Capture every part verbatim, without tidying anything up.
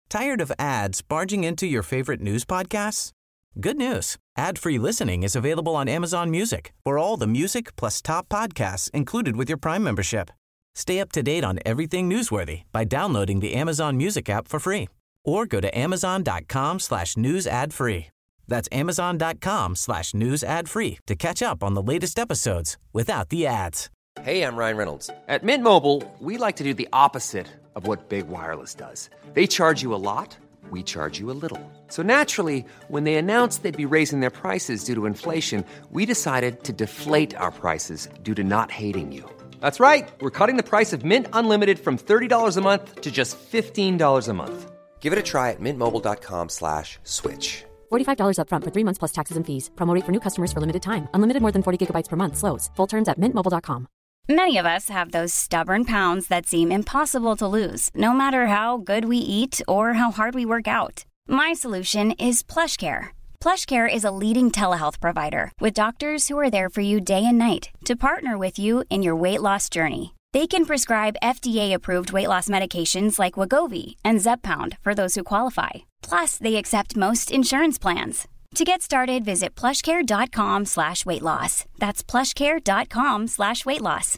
Tired of ads barging into your favorite news podcasts? Good news. Ad-free listening is available on Amazon Music for all the music plus top podcasts included with your Prime membership. Stay up to date on everything newsworthy by downloading the Amazon Music app for free or go to amazon.com slash news ad free. That's amazon.com slash news ad free to catch up on the latest episodes without the ads. Hey, I'm Ryan Reynolds. At Mint Mobile, we like to do the opposite of what Big Wireless does. They charge you a lot, we charge you a little. So naturally, when they announced they'd be raising their prices due to inflation, we decided to deflate our prices due to not hating you. That's right. We're cutting the price of Mint Unlimited from thirty dollars a month to just fifteen dollars a month. Give it a try at mintmobile.com slash switch. forty-five dollars up front for three months plus taxes and fees. Promo rate for new customers for limited time. Unlimited more than forty gigabytes per month. Slows full terms at mint mobile dot com. Many of us have those stubborn pounds that seem impossible to lose, no matter how good we eat or how hard we work out. My solution is PlushCare. PlushCare is a leading telehealth provider with doctors who are there for you day and night to partner with you in your weight loss journey. They can prescribe F D A-approved weight loss medications like Wegovy and Zepbound for those who qualify. Plus, they accept most insurance plans. To get started, visit plushcare.com slash weight loss. That's plushcare.com slash weight loss.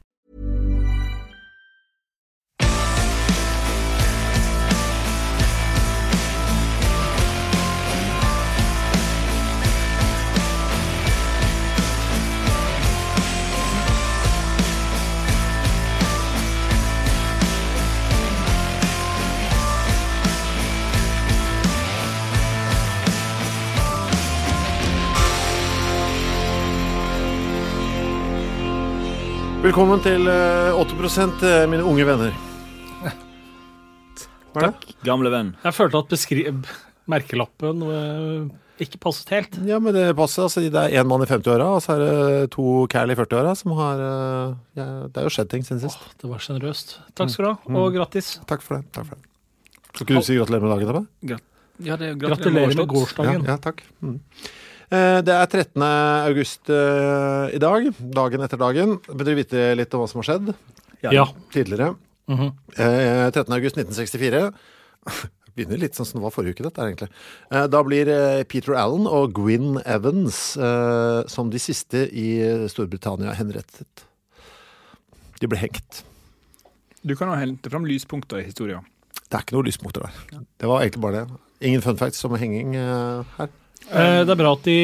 Velkommen til uh, åtte prosent, uh, mine unge venner. Hva er det? Takk, gamle venn. Jeg følte at beskri- merkelappen uh, ikke passet helt. Ja, men det passer. Altså, det er en mann i femti-åra, og så er det to kærl i førti-åra som har uh, ja, det er jo skjedd ting siden sist. Åh, det var generøst. Takk skal du ha, mm. og grattis. Takk for det. Takk for det. Skal ikke du si gratulerer med dagen, da? Grat- ja, det er gratulerer med gårsdagen. Ja, ja takk. Mm. Det er trettende august uh, i dag, dagen etter dagen. Vil dere vite litt om hva som har skjedd? Ja. ja. Tidligere. Mm-hmm. Uh, trettende august nitten sekstifire. Begynner litt sånn som det var forrige uke, dette er egentlig. Uh, da blir uh, Peter Allen og Gwyn Evans uh, som de siste i Storbritannia henrettet. De ble hengt. Du kan jo hente frem lyspunkter i historien. Det er ikke noe lyspunkter der. Ja. Det var egentlig bare det. Ingen fun facts om henging uh, her. Eh, det er bra at de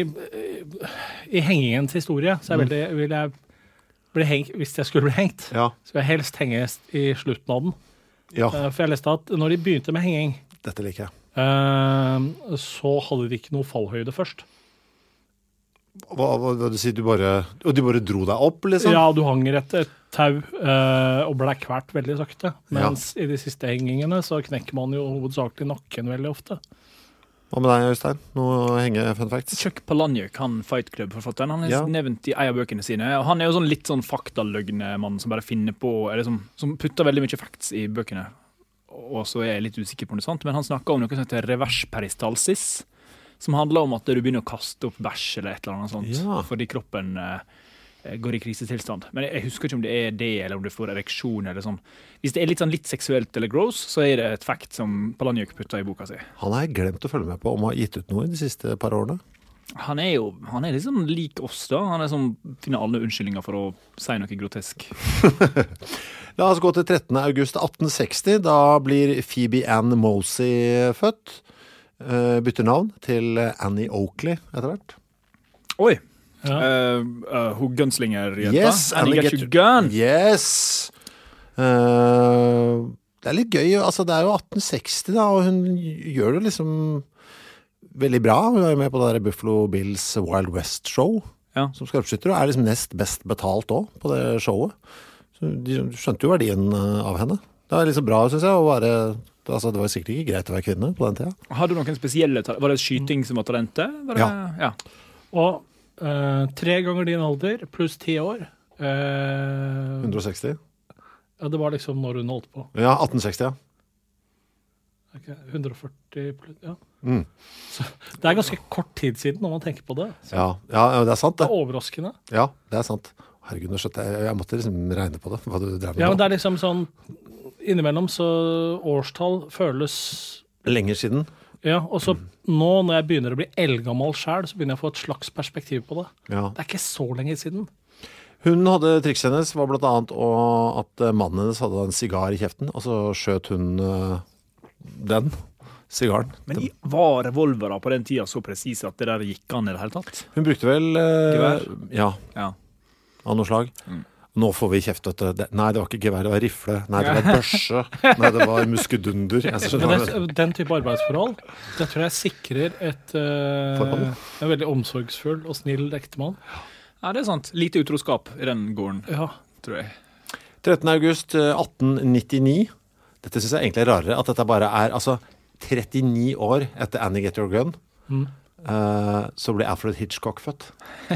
i hengingens historie så jeg veldig, vil jeg bli hengt, hvis jeg skulle bli hengt, ja. så vil jeg helst henge i slutten av den. Ja. Eh, for jeg leste at når de begynte med henging, dette liker jeg. Eh, så hadde de ikke noe fallhøyde først. Hva, hva, hva du sier, du bare, og de bare dro deg opp, liksom? Ja, du hanger etter et tau eh, og ble kvert veldig sakte. Mens ja. I de siste hengingene så knekker man jo hovedsakelig nakken veldig ofte. Hva med deg, Øystein? Noe henge fun facts? Chuck Palahniuk, han Fight Club-forfatteren, han er ja. nevnt i en av bøkene sine. Og han er jo sånn litt sånn faktaløgnemann som bare finner på, eller som, som putter veldig mye facts i bøkene. Og så er jeg litt usikker på det, sant? Men han snakker om noe som heter reversperistalsis, som handler om at du begynner å kaste opp bæsj eller et eller annet sånt, ja. fordi kroppen eh, går i krisetilstand. Men jeg husker ikke om det er det, eller om du får ereksjon eller sånn. Hvis det er litt sånn litt seksuelt eller gross, så er det et fact som Palahniuk putter i boka si. Han har jeg glemt å følge med på om han har gitt ut noe de siste par årene. Han er jo han er liksom lik oss da. Han er sånn, finner alle unnskyldninger for å si noe grotesk. La oss gå til trettende august atten seksti. Da blir Phoebe Ann Mosey født. Bytter navn til Annie Oakley etter hvert. Oi! Ja. Uh, uh, hun gunslinger-jenta. Yes, Annie get you gun. Yes. Uh, det er litt gøy. Altså, det er jo atten seksti da, og hun gjør det liksom veldig bra. Hun er jo med på det der Buffalo Bills Wild West Show ja. Som skarpskytter, og er liksom nest best betalt også på det showet. Så de skjønte jo verdien av henne. Det er liksom bra, synes jeg, å være... Altså, det var sikkert ikke greit å være kvinne på den tiden. Hadde du noen spesielle... Var det skyting som var talentet? Var det... Ja. ja. Og uh, tre ganger din alder, pluss ti år. Uh, hundre og seksti? Ja, det var liksom når hun holdt på. Ja, atten seksti, ja. Okay, hundre og førti pluss, ja. Mm. Så, det er ganske kort tid siden når man tenker på det. Ja, ja, det er sant det. Det er overraskende. Ja, det er sant. Herregud, jeg, jeg måtte liksom regne på det. Hva du drev med ja, da. men det er liksom sånn... Innimellom så årstall føles Lenger siden. Ja, og så nå når jeg begynner å bli eldgammel selv, så begynner jeg å få et slags perspektiv på det. Ja. Det er ikke så lenge siden. Hun hadde trikset hennes, var blant annet å- at mannen hennes hadde en sigar i kjeften, og så skjøt hun uh, den sigaren. Men var revolvere på den tida så presise at det der gikk an i det hele tatt? Hun brukte vel uh, Gevær? Ja, Ja. av noe slag. Mm. Nå får vi kjeft, vet du. Det- Nei, det var ikke gevær, det var rifle. Nei, det var børse. Nei, det var muskedunder. Jeg skjønner Men det. det, den type arbeidsforhold, det tror jeg sikrer et, uh, Forhold? en veldig omsorgsfull og snill ektemann. Ja, det er sant. Lite utroskap i den gården, Ja. tror jeg. trettende august atten nittini. Dette synes jeg egentlig er rarere, at dette bare er altså, trettini år etter Annie Get Your Gun. Mm. Uh, så ble Alfred Hitchcock født.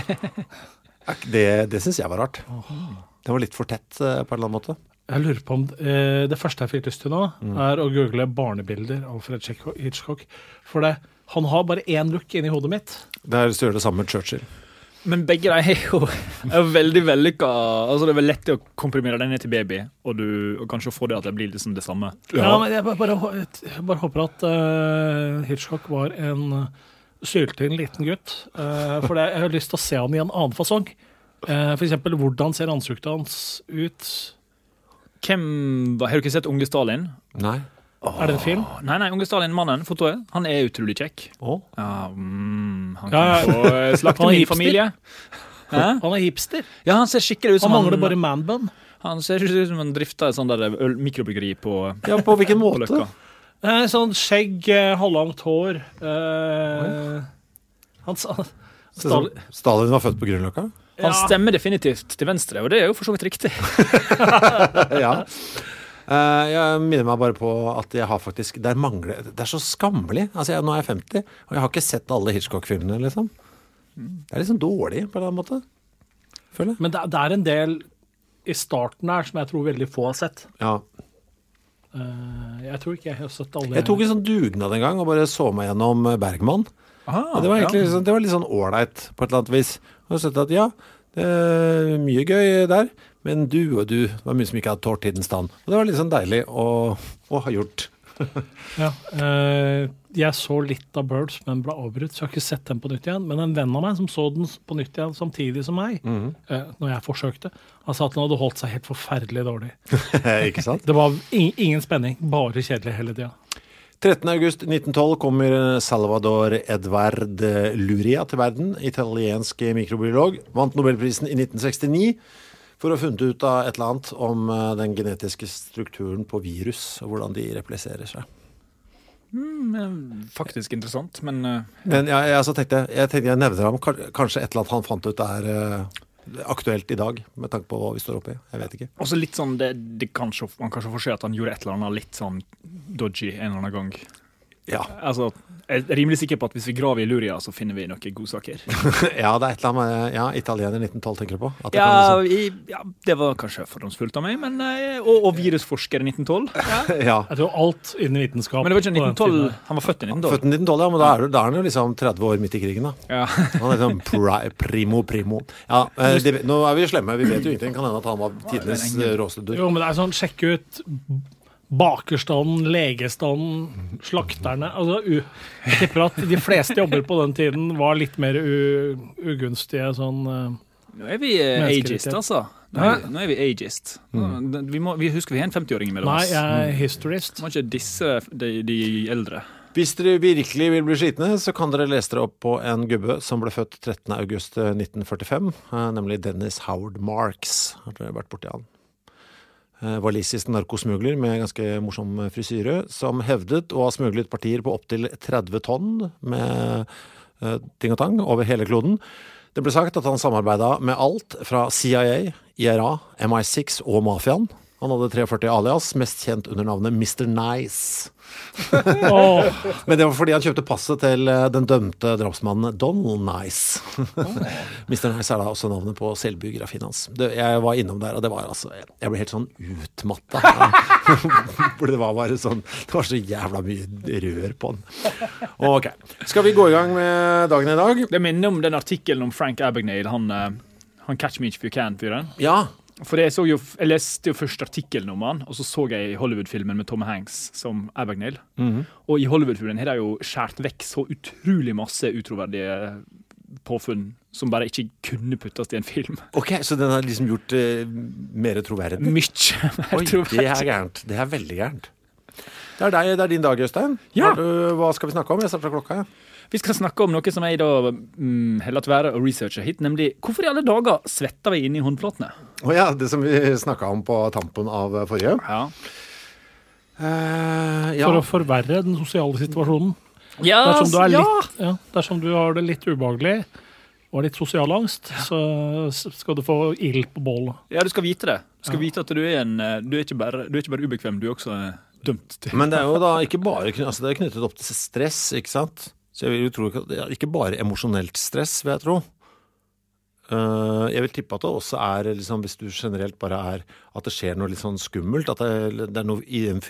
Det, det synes jeg var rart. Det var litt for tett uh, på en eller annen måte. Jeg lurer på om eh, det første jeg fikk lyst til nå, er å google barnebilder av Alfred Hitchcock. For det, han har bare én look inni hodet mitt. Det er å gjøre det samme med Churchill. Men begge de er jo er jo veldig vellykka. Altså, det er vel lett å komprimere den ned til baby, og, du, og kanskje få det at det blir liksom det samme. Ja, men jeg bare, bare, jeg bare håper at uh, Hitchcock var en syltynn liten gutt. Uh, for det, jeg har lyst til å se han i en annen fasong. Uh, for eksempel, hvordan ser ansiktet hans ut? Hvem, Har du ikke sett Unge Stalin? Nei. Er det en film? Nei, nei, Unge Stalin, mannen, fotoet, han er utrolig kjekk. Å? Ja, mm, han Ja, kan få slakte Han er min hipster. familie. Hæ? Han er hipster. Ja, han ser skikkelig ut Han som mangler bare manbun. Han ser ut som han drifter et sånt der øl- mikrobryggeri på, Ja, på hvilken på måte? Løkka. Eh, sånn skjegg, eh, halvlangt hår. Eh, han sa Så som Stalin var født på Grünerløkka? Han stemmer definitivt til venstre, og det er jo for så vidt riktig. Ja. Eh, jeg minner meg bare på at jeg har faktisk der mangler, det er så skammelig. Altså, jeg, nå er jeg femti, og jeg har ikke sett alle Hitchcock-filmene, liksom. Det er liksom dårlig, på en eller annen måte. Føler jeg. Men det, det er en del i starten her som jeg tror veldig få har sett. Ja. Eh, jeg tror ikke jeg har sett alle. Jeg tok en sånn dugnad en gang og bare så meg gjennom Bergman. Ah, Og det var egentlig ja. liksom, det var litt sånn ålreit på et eller annet vis. Og så sett at ja, det er mye gøy der, men du og du, det var mye som ikke hadde tålt tidens tann. Og det var litt sånn deilig å, å ha gjort. Ja, eh, jeg så litt av Birds, men ble avbrutt, så jeg har ikke sett den på nytt igjen. Men en venn av meg som så den på nytt igjen samtidig som meg, eh, når jeg forsøkte, han sa at den hadde holdt seg helt forferdelig dårlig. Ikke sant? Det var ing- ingen spenning, bare kjedelig hele tida. trettende august nitten tolv kommer Salvador Edvard Luria til verden, italiensk mikrobiolog, vant Nobelprisen i nitten sekstini for å ha funnet ut av et eller annet om eh, den genetiske strukturen på virus, og hvordan de repliserer seg. Mm, faktisk interessant, men uh, Men jeg, jeg, altså tenkte, jeg tenkte jeg nevner ham, kan- kanskje et eller annet han fant ut er eh, aktuelt i dag, med tanke på hva vi står oppe i. Jeg vet ikke. også litt sånn, det, det kanskje, man kanskje får se at han gjorde et eller annet litt sånn dodgy en eller annen gang. Ja, Altså, jeg er rimelig sikker på at hvis vi graver i Luria, så finner vi noen godsaker. ja det er et eller annet med ja, italiener nitten tolv tenker du på? At det Ja, kan liksom, i, ja, det var kanskje fordomsfullt av meg, men, eh, og, og virusforsker i nitten tolv. Ja. ja. Jeg tror alt innen vitenskap. Men det var ikke på den nitten tolv, tiden. han var født i nitten tolv. Født i nitten tolv, ja, men da er, du- da er han jo liksom tretti år midt i krigen da. Ja. Han er liksom pri, primo, primo. Ja, eh, det, nå er vi slemme, vi vet jo ingenting. Kan hende at han var tidenes eh, råeste dur. Jo, men det er sånn, sjekk ut bakerstanden, legestanden, slakterne. Altså, u, jeg tipper at de fleste jobber på den tiden var litt mer u, ugunstige sånn eh, Nå er vi eh, Menneskerettighet. ageist, altså. Nå er, vi- nå er vi ageist. Nå- Vi, må, vi husker vi har en femti-åring mellom Nei, oss. jeg er historist. Må ikke disse de, de eldre. Hvis dere virkelig vil bli skitne, så kan dere lese dere opp på en gubbe som ble født trettende august nitten førtifem, eh, nemlig Dennis Howard Marks. Har dere vært borti han? Eh, Walisisk narkosmugler med ganske morsom frisyre, som hevdet å ha smuglet partier på opptil tretti tonn med eh, ting og tang over hele kloden. Det ble sagt at han samarbeidet med alt fra C I A, I R A, M I seks og mafiaen. Han hadde førtitre alias, mest kjent under navnet mister Nice. Åh, Men det var fordi han kjøpte passet til eh, den dømte drapsmannen Donald Nice. mister Nice er da også navnet på selvbiografien hans. Det, jeg var innom der, og det var altså jeg ble helt sånn utmatta. For det var bare sånn det var så jævla mye rør på den. Ok, skal vi gå i gang med dagen i dag? Det minner om den artikkelen om Frank Abagnale, han, eh, han Catch Me If You Can-fyren. Ja, For jeg, så jo, jeg leste jo først artikkelen om han, og så så jeg Hollywood-filmen med Tom Hanks som Abagnale. Mhm. Og i Hollywood-filmen har de jo skjært vekk så utrolig masse utroverdige påfunn som bare ikke kunne puttes i en film. Ok, så den har liksom gjort uh, mer troverdig? Mye mer Oi, troverdig. det er gærent. Det er veldig gærent. Det er deg, det er din dag, Øystein. Ja. Har du, hva skal vi snakke om? Jeg starter klokka, ja. Vi skal snakke om noe som jeg da mm, har latt være å researche hit, nemlig hvorfor i alle dager svetter vi inn i håndflatene? Å ja, det som vi snakket om på tampen av forrige. Ja. Uh, ja. For å forverre den sosiale situasjonen. Ja, Dersom du, er ja. litt, ja, dersom du har det litt ubehagelig og litt sosial angst, så skal du få ild på bålet. Ja, du skal vite det. Du skal vite at du er, en, du er, ikke, bare, du er ikke bare ubekvem, du er også dømt til. Men det er jo da ikke bare altså det er knyttet opp til stress, ikke sant? Så jeg vil jo tro at det er ikke bare emosjonelt stress, vil jeg tro. Uh, jeg vil tippe at det også er, liksom, hvis du generelt bare er, at det skjer noe litt sånn skummelt, at det, det er noe i den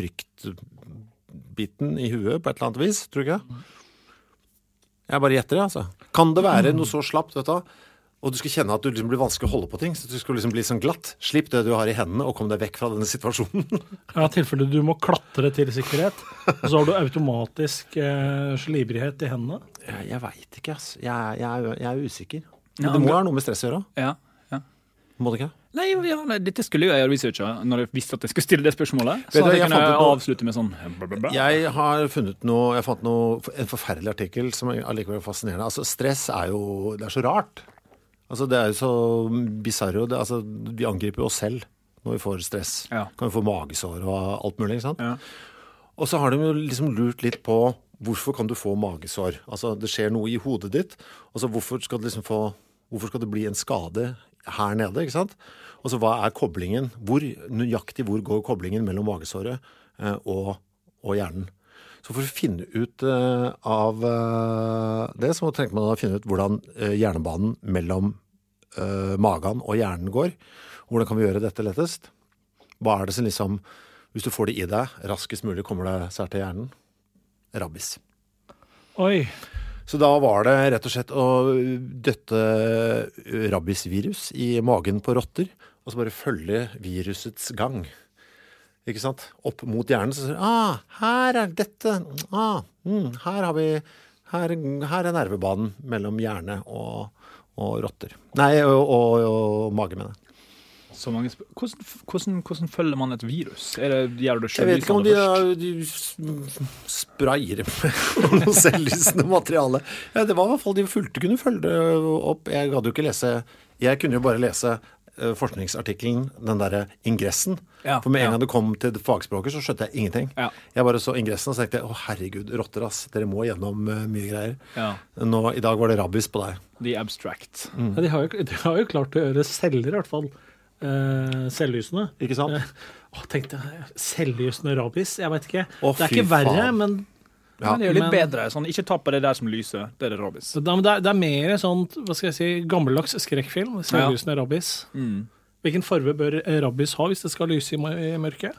fryktbiten i huet på et eller annet vis, tror du ikke det? Jeg bare gjetter det, altså. Kan det være noe så slapt, vet du, og du skal kjenne at du liksom blir vanskelig å holde på ting, så du skal liksom bli sånn glatt. Slipp det du har i hendene og kom deg vekk fra denne situasjonen. Ja, i tilfelle du må klatre til sikkerhet, og så har du automatisk eh, slibrighet i hendene. Jeg, jeg vet ikke, ass. Jeg, jeg, jeg er usikker. Ja, Men det må ha noe med stress å gjøre. Ja, ja. Må det ikke? Nei, ja, nei, dette skulle jo jeg researche når jeg visste at jeg skulle stille det spørsmålet. Vet Så du, at jeg, jeg kunne fant ut noe- avslutte med sånn blablabla. Jeg har funnet noe, jeg fant noe, en forferdelig artikkel som er allikevel fascinerende. Altså, stress er jo, det er så rart. Altså, det er jo så bizarro. Det, altså, vi angriper jo oss selv når vi får stress. Ja. Kan vi få magesår og alt mulig, ikke sant? Ja. Og så har de jo liksom lurt litt på hvorfor kan du få magesår? Altså, det skjer noe i hodet ditt, og så hvorfor skal det liksom få, hvorfor skal det bli en skade her nede, ikke sant? Og så hva er koblingen? Hvor, nøyaktig hvor går koblingen mellom magesåret eh, og, og hjernen? Så for å finne ut eh, av eh, det, så trenger man da finne ut hvordan eh, hjernebanen mellom eh, magen og hjernen går. Hvordan kan vi gjøre dette lettest? Hva er det som liksom, hvis du får det i deg, raskest mulig kommer det seg til hjernen? Rabies. Oi, Så da var det rett og slett å døtte rabiesvirus i magen på rotter, og så bare følge virusets gang. Ikke sant? Opp mot hjernen, så sier ah, her er dette, ah, mm, her har vi, her, her er nervebanen mellom hjerne og, og rotter. Nei, og, og, og mage, mener jeg. Så mange sp- hvordan, hvordan, hvordan følger man et virus? Er det, gjør du det Jeg selv vet ikke om de, først? de s- sprayer det med noe selvlysende materiale. Ja, det var i hvert fall de fulgte kunne følge det opp. Jeg hadde jo ikke lese, jeg kunne jo bare lese eh, forskningsartikkelen, den der ingressen. Ja, For med en ja. gang det kom til fagspråket, så skjønte jeg ingenting. Ja. Jeg bare så ingressen og så tenkte jeg, å herregud, rotter ass, dere må gjennom eh, mye greier. Ja. Nå, i dag var det rabies på deg. The abstract. Mm. ja, de, har jo, de har jo klart å gjøre celler i hvert fall eh, selvlysende. Ikke sant? Eh, Å, tenkte jeg, selvlysende rabies, jeg vet ikke. Å, det er fy ikke verre, faen. men Ja. Men det er jo litt Men- bedre. Sånn, ikke ta på det der som lyser. Det er det rabies. det, er- det, er, det er mer sånn, hva skal jeg si, gammeldags skrekkfilm, selvlysende rabies. Mm. Hvilken farve bør rabies ha hvis det skal lyse i mør- i mørket?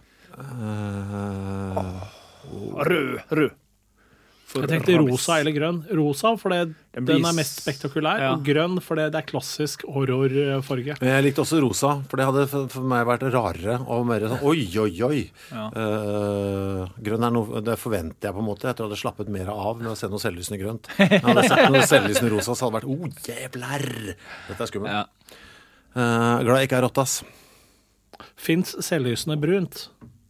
Eh, Rød. Rød. For Jeg tenkte rabies. rosa eller grønn. Rosa, for det, Den den, blir er s- mest spektakulær, Ja. og grønn, for det, det er klassisk horrorfarge. Men jeg likte også rosa, for det hadde for, for meg vært rarere og mer sånn, oi, oi, oi. Ja. Eh, grønn er noe, det forventer jeg på en måte, etter at jeg hadde slappet mer av med å se noe selvlysende grønt. Jeg hadde sett noe selvlysende rosa, så hadde det vært, oh, jævlar. Dette er skummelt. Ja. Eh, glad jeg ikke er rotte, ass. Fins selvlysende brunt?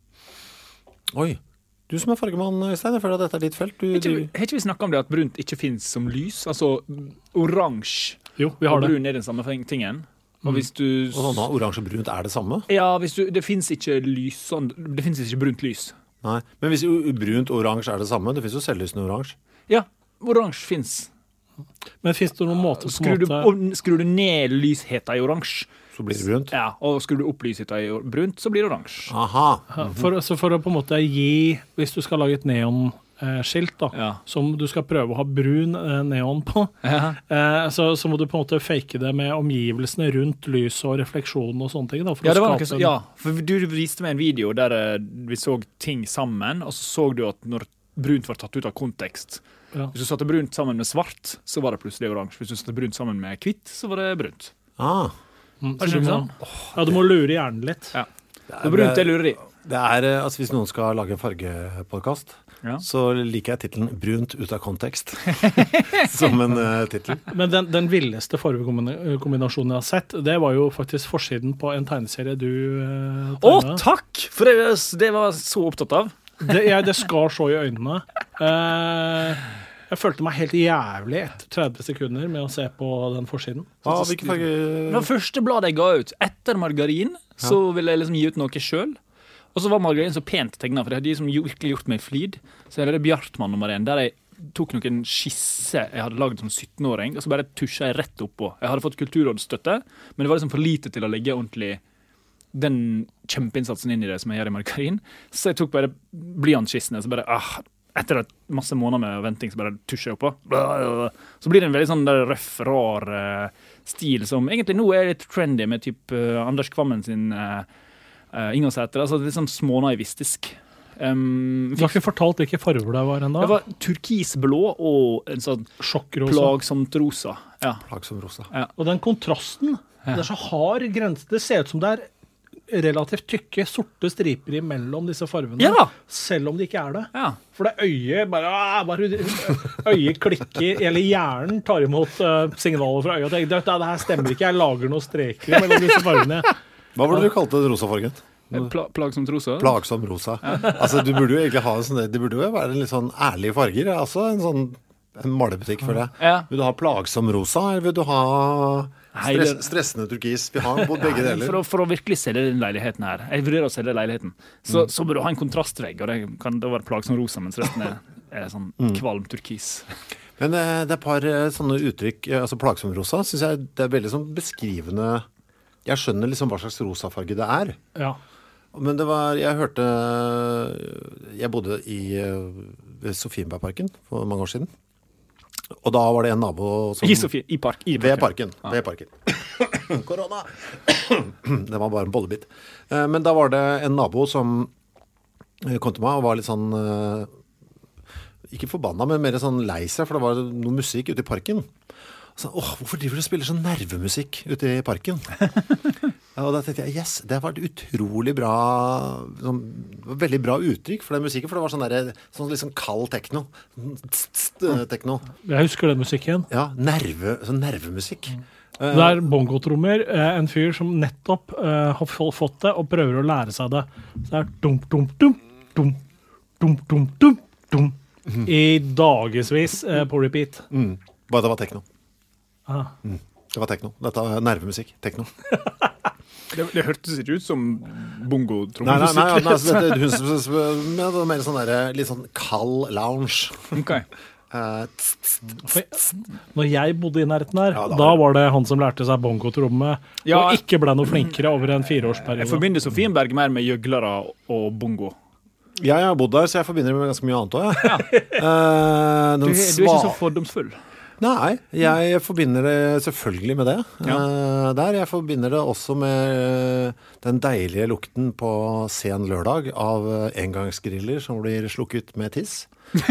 Oi, du som er fargemann, Øystein, jeg føler at dette er ditt felt. Du, Har ikke, du, har ikke vi snakket om det at brunt ikke finnes som lys? Altså, oransje Jo, vi og har det. brun er den samme tingen. Og hvis du... og sånn, da, oransje og brunt er det samme? Ja, hvis du, det finnes ikke lys, sånn, det finnes ikke brunt lys. Nei, men hvis jo brunt og oransje er det samme, det finnes jo selvlysende oransje. Ja, oransje finnes. Men fins det noen måte på Skrur en du, måte og skrur du ned lysheta i oransje, Så blir det brunt. ja, og skrur du opp lysheta i brunt, så blir det oransje. Aha. Ja, for, så for å på en måte gi, hvis du skal lage et neonskilt, da, Ja. som du skal prøve å ha brun eh, neon på, Ja. eh, så, så må du på en måte fake det med omgivelsene rundt lys og refleksjon og sånne ting. Da, for Ja, å det var skape noe, så, ja, for du viste meg en video der eh, vi så ting sammen, og så så du at når brunt var tatt ut av kontekst, Ja. hvis du satte brunt sammen med svart, så var det plutselig oransje. Hvis du satte brunt sammen med hvitt, så var det brunt. Ah. Mm, Har så du du ikke må, sånn? ja, du må lure hjernen litt. Ja. Det er brunt, det lurer de. Det er, eh, altså Hvis noen skal lage en fargepodkast, Ja. så liker jeg tittelen 'Brunt ut av kontekst' som en uh, tittel. Men den, den villeste fargekombinasjonen jeg har sett, det var jo faktisk forsiden på en tegneserie du uh, Å, tegnet. takk! For det, det var jeg så opptatt av. Det, jeg, det skar så i øynene. Eh, jeg følte meg helt jævlig etter tretti sekunder med å se på den forsiden. Ah, hvilken farge? Det var første bladet jeg ga ut. Etter Margarin så ville jeg liksom gi ut noe selv. Og så var Margarin så pent tegnet, for det hadde de som virkelig gjort meg flid. Så jeg hadde Bjartmann nummer én, der jeg tok noen skisse jeg hadde laget som sytten-åring, og så bare tusja jeg rett oppå. Jeg hadde fått kulturrådsstøtte, men det var liksom for lite til å legge ordentlig den kjempeinnsatsen inn i det som jeg gjør i Margarin. Så jeg tok bare blyantskissene, så bare, ah, etter et masse måneder med venting, så bare tusja jeg oppå. Så blir det en veldig sånn der røff, rar uh, stil, som egentlig nå er litt trendy med typ uh, Anders Kvammen sin uh, uh, Ingersæter, altså litt sånn smånaivistisk. Um, Du har ikke fortalt hvilke farger det var ennå? det var turkisblå og en sånn Sjokkrosa. plagsomt rosa. Ja. Plagsom rosa. Og den kontrasten, det er så hard grense. Det ser ut som det er relativt tykke, sorte striper imellom disse farvene, Ja da. selv om det ikke er det. Ja. For det øyet bare, ah, bare øyet klikker, eller hjernen tar imot uh, signaler fra øyet og tenker, det, det her stemmer ikke, jeg lager noen streker mellom disse farvene. Hva var det du kalte den rosa fargen? Pla plagsomt rosa. Plagsom rosa. Altså, du burde jo egentlig ha en sånn, det burde jo være en litt sånn ærlige farger. Altså en sånn en malebutikk for deg. Ja. Vil du ha plagsom rosa, eller vil du ha Nei, stress, det- stressende turkis? Vi har på begge Nei, deler. For å, for å virkelig selge den leiligheten her, jeg vurderer å selge leiligheten, så, så bør du ha en kontrastvegg, og det kan da være plagsom rosa, mens resten er, er sånn kvalm turkis. Men eh, det er et par eh, sånne uttrykk, eh, altså plagsom rosa, synes jeg det er veldig sånn beskrivende. Jeg skjønner liksom hva slags rosafarge det er. Ja. Men det var, jeg hørte, jeg bodde i eh, ved Sofienbergparken for mange år siden. Og da var det en nabo som... I Sofie, i park. I Ved parken. Ved parken. Korona! Det var bare en bollebit. Eh, Men da var det en nabo som eh, kom til meg og var litt sånn, eh, ikke forbanna, men mer sånn lei seg, for det var noe musikk ute i parken. Så, åh, hvorfor driver du og spiller sånn nervemusikk ute i parken? Ja, og da tenkte jeg, yes, det var et utrolig bra, sånn, veldig bra uttrykk for den musikken, for det var sånn der, sånn litt sånn kald tekno. Tss, tss, tekno. Jeg husker den musikken. Ja, nerve, sånn nervemusikk. Det er bongotrommer, eh, en fyr som nettopp eh, har få- fått det og prøver å lære seg det. Så det er dum, dum, dum, dum, dum, dum, dum, dum, i dagesvis eh, på repeat. Mm. Bare det var tekno. Ah. Mm. Det var tekno. Dette var nervemusikk. Tekno. Det, det hørtes ikke ut som Nei, nei, bongo-trommemusikk. nei, nei altså, dette, hun, men det var mer sånn der, litt sånn kald lounge. Ok. Eh, tss, tss, tss. Når jeg bodde i nærheten her, Ja, da da var var det han som lærte seg bongotromme, Ja. og ikke ble noe flinkere over en Jeg fireårsperiode. forbinder Sofienberg mer med gjøglere og bongo. Jeg har bodd der, så jeg forbinder det med ganske mye annet også, ja. Eh, Du, den er- du er ikke så sva- fordomsfull. Nei, jeg forbinder det selvfølgelig med det. Ja. Eh, der, jeg forbinder det også med eh, den deilige lukten på sen lørdag av eh, engangsgriller som blir slukket med tiss.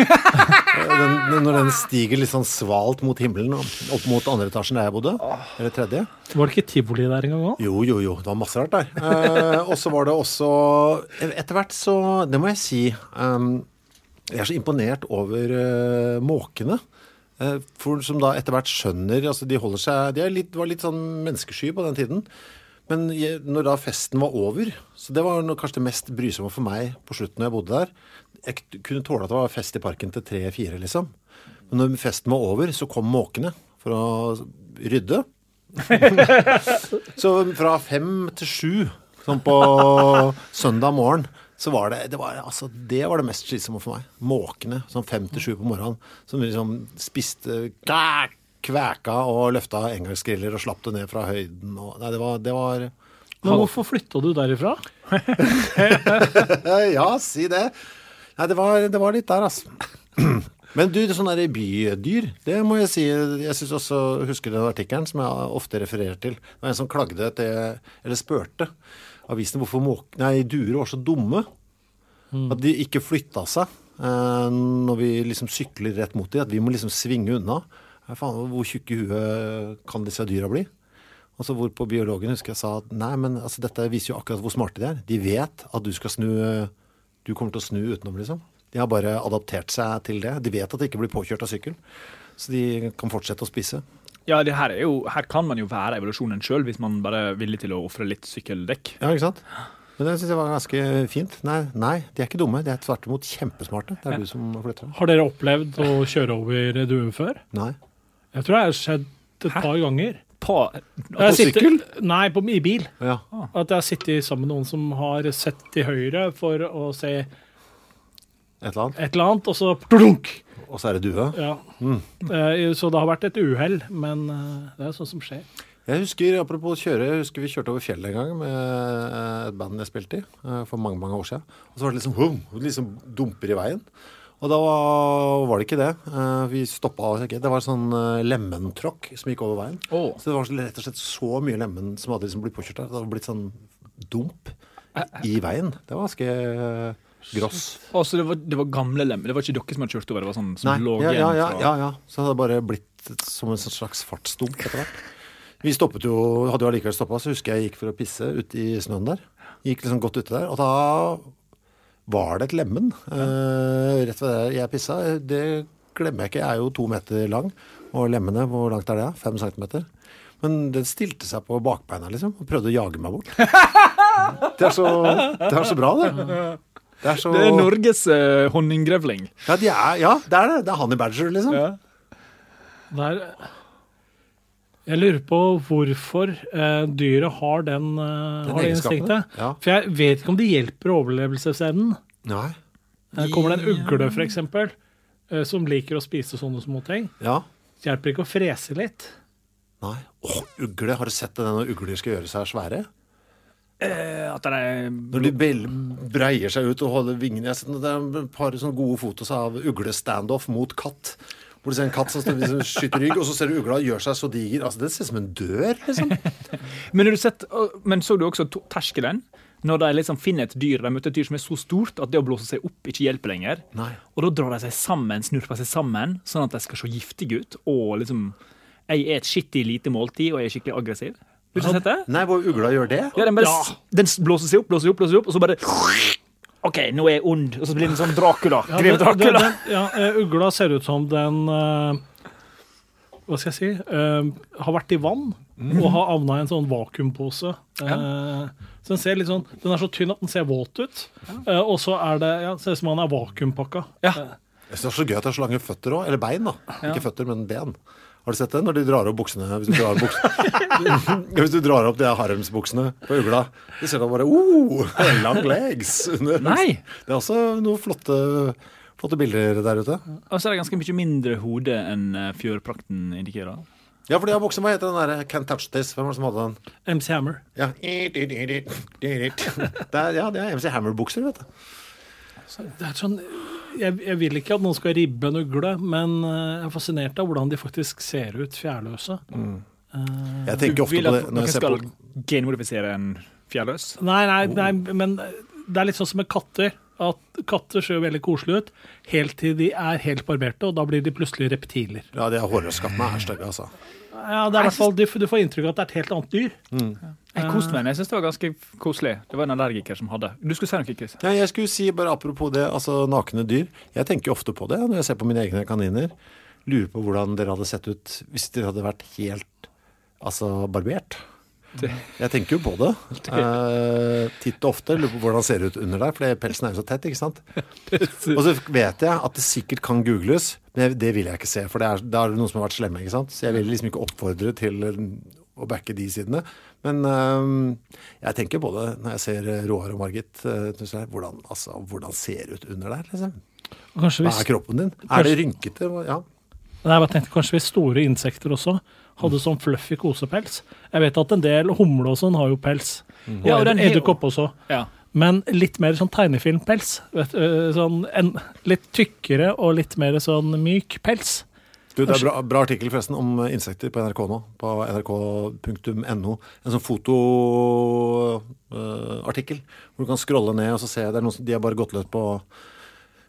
Eh, den, den, når den stiger litt sånn svalt mot himmelen, opp mot andre etasjen der jeg bodde, eller tredje. Var det ikke tivoli der en gang òg? Jo, jo, jo. Det var masse rart der. Eh, og så var det også etter hvert så, det må jeg si, um, jeg er så imponert over uh, måkene. Uh, for, som da etter hvert skjønner, altså de holder seg, de er litt, var litt sånn menneskesky på den tiden. Men jeg, når da festen var over, så det var noe, kanskje det mest brysomme for meg på slutten når jeg bodde der. Jeg k- kunne tåle at det var fest i parken til tre-fire, liksom. Men når festen var over, så kom måkene for å rydde. Så fra fem til sju, sånn på søndag morgen, så var det, det var, altså, det var det mest slitsomme for meg. Måkene, sånn fem til sju på morgenen, som liksom spiste kvæk, kvæka og løfta engangsgriller og slapp det ned fra høyden. Og, nei, det var... Det var Men hvorfor flytta du derifra? ja, si det. Nei, det var, det var litt der, altså. Men du, det sånne der bydyr, det må jeg si, jeg synes også, husker den artikkelen som jeg ofte refererer til. Det var en som klagde til, eller spørte avisen hvorfor måk, nei, duer var så dumme. At de ikke flyttet seg eh, når vi liksom sykler rett mot dem, at vi må liksom svinge unna. Ja, faen, hvor tjukke i huet kan disse dyra bli? Altså hvorpå biologen husker jeg sa at nei, men altså, dette viser jo akkurat hvor smarte de er. De vet at du skal snu, du kommer til å snu utenom liksom. De har bare adaptert seg til det. De vet at de ikke blir påkjørt av sykkel, så de kan fortsette å spise. Ja, det her, er jo, her kan man jo være evolusjonen selv hvis man bare er villig til å offre litt sykkeldekk. Ja, ikke sant? Men det synes jeg var ganske fint. Nei, nei, de er ikke dumme. De er tvert imot kjempesmarte. Det er ja. Du som flytter. Har dere opplevd å kjøre over duer før? Nei. Jeg tror det har skjedd et Hæ? par ganger. På, på sykkel? Nei, på, i bil. Ja. At jeg har sittet sammen med noen som har sett til høyre for å se et eller annet, et eller annet og så plunk! Og så er det due. Ja. Mm. Så det har vært et uhell, men det er sånn som skjer. Jeg husker, apropos kjøre, jeg husker vi kjørte over fjellet en gang med et band jeg spilte i for mange, mange år siden. Og så var det liksom, hum, liksom dumper i veien. Og da var, var det ikke det. Vi stoppet, det var sånn lemmentråkk som gikk over veien. Oh. Så det var rett og slett så mye lemmen som hadde liksom blitt påkjørt der. Det hadde blitt sånn dump i veien. Det var ganske gross. Oh, så det var, det var gamle lemmer? Det var ikke dere som hadde kjørt over? Det var sånn som Nei, lå ja, igjen ja, ja, fra... ja, ja. Så hadde det bare blitt som en slags fartsdump etter hvert. Vi stoppet jo, hadde jo allikevel stoppet, så husker jeg gikk for å pisse ute i snøen der. Gikk liksom godt ute der, og da var det et lemmen uh, rett ved der jeg pissa. Det glemmer jeg ikke, jeg er jo to meter lang, og lemmene, hvor langt er det? Fem centimeter. Men den stilte seg på bakbeina liksom, og prøvde å jage meg bort. Det er så, det er så bra det. Det er, så... det er Norges uh, honninggrevling. Ja, de er, ja, det er det. Det er honey badger liksom. Ja. Det er... Jeg lurer på hvorfor eh, dyret har den, eh, har det instinktet. Ja. For jeg vet ikke om det hjelper overlevelsesevnen. Nei. Eh, kommer det en ugle, for eksempel, eh, som liker å spise sånne små ting? Ja. Det hjelper ikke å frese litt. Nei. Åh, ugle. Har du sett det når ugler skal gjøre seg svære? Eh, at det er... Når de breier seg ut og holder vingene. Jeg har sett det er et par sånne gode fotos av ugle-standoff mot katt. Hvor du ser en katt som skyter rygg, og så ser du ugla gjør seg så diger. Altså, det ser ut som en dør, liksom. men, har du sett, men så du også terskelen? Når de liksom finner et dyr, de møter et dyr som er så stort at det å blåse seg opp ikke hjelper lenger. Nei. Og da drar de seg sammen, snurper seg sammen, sånn at de skal se giftige ut. Og liksom, jeg er et skittig lite måltid, og jeg er skikkelig aggressiv. Har du sett det? Nei, hvor ugla gjør det? Ja, den, bare, ja. den blåser seg opp, blåser seg opp, blåser seg opp, og så bare... Ok, nå er jeg ond, og så blir den sånn Dracula. Ja, Grev Dracula. Den, den, ja, uh, ugla ser ut som den, uh, hva skal jeg si, uh, har vært i vann, mm. og har avnet i en sånn vakuumpose. Uh, ja. Så den ser litt sånn, den er så tynn at den ser våt ut, uh, og så er det, ja, ser ut som han er vakuumpakka. Ja. Uh, jeg synes det er så gøy at det er så lange føtter også, eller bein da. Ja. Ikke føtter, men ben. Har du sett det? Når de drar opp buksene, hvis du drar opp buksene, hvis du drar opp de haremsbuksene på ugla, så ser du bare, oh, long legs. Nei! Det er også noen flotte, flotte bilder der ute. Og så er det ganske mye mindre hode enn fjørprakten indikerer. Ja, for de har buksen, hva heter den der Can't Touch This? Hvem var det som hadde den? M C Hammer. Ja, det er, ja, det er M C Hammer-bukser, vet du. Det er sånn, jeg, jeg vil ikke at noen skal ribbe en ugle, men jeg er fascinert av hvordan de faktisk ser ut fjærløse. Mm. Jeg tenker ofte på det når jeg ser på... Du vil at noen skal genmodifisere en fjærløs? Nei, nei, nei, men det er litt sånn som med katter. At katter ser veldig koselige ut, helt til de er helt barberte, og da blir de plutselig reptiler. Ja, de hårrøskattene er stygge, altså. Ja, det er i hvert fall, du, du får inntrykk av at det er et helt annet dyr. Mm. Jeg koste meg, jeg synes det var ganske koselig. Det var en allergiker som hadde. Du skulle si noe, Chris? Ja, jeg skulle si, bare apropos det, altså nakne dyr. Jeg tenker ofte på det når jeg ser på mine egne kaniner. Lurer på hvordan dere hadde sett ut hvis dere hadde vært helt, altså, barbert. Det. Jeg tenker jo på det. Uh, titt og ofte lurer på hvordan det ser ut under der, for pelsen er jo så tett, ikke sant? Og så vet jeg at det sikkert kan googles, men det vil jeg ikke se, for det er, det er noen som har vært slemme, ikke sant? Så jeg vil liksom ikke oppfordre til å backe de sidene. Men uh, jeg tenker på det når jeg ser Roar og Margit, uh, hvordan, altså, hvordan ser det ut under der, liksom? Hvis, hva er kroppen din? Kanskje, er det rynkete? Ja. Nei, jeg tenkte kanskje hvis store insekter også hadde sånn fluffy kosepels. Jeg vet at en del humle og sånn har jo pels. Mm. Og ja, og edderkopp også. Ja. Men litt mer sånn tegnefilmpels. Vet, sånn en, litt tykkere og litt mer sånn myk pels. Du, det er bra, bra artikkel forresten om insekter på N R K nå, på N R K punktum N O. En sånn fotoartikkel, uh, hvor du kan scrolle ned og så se, det er noen som de har bare gått løs på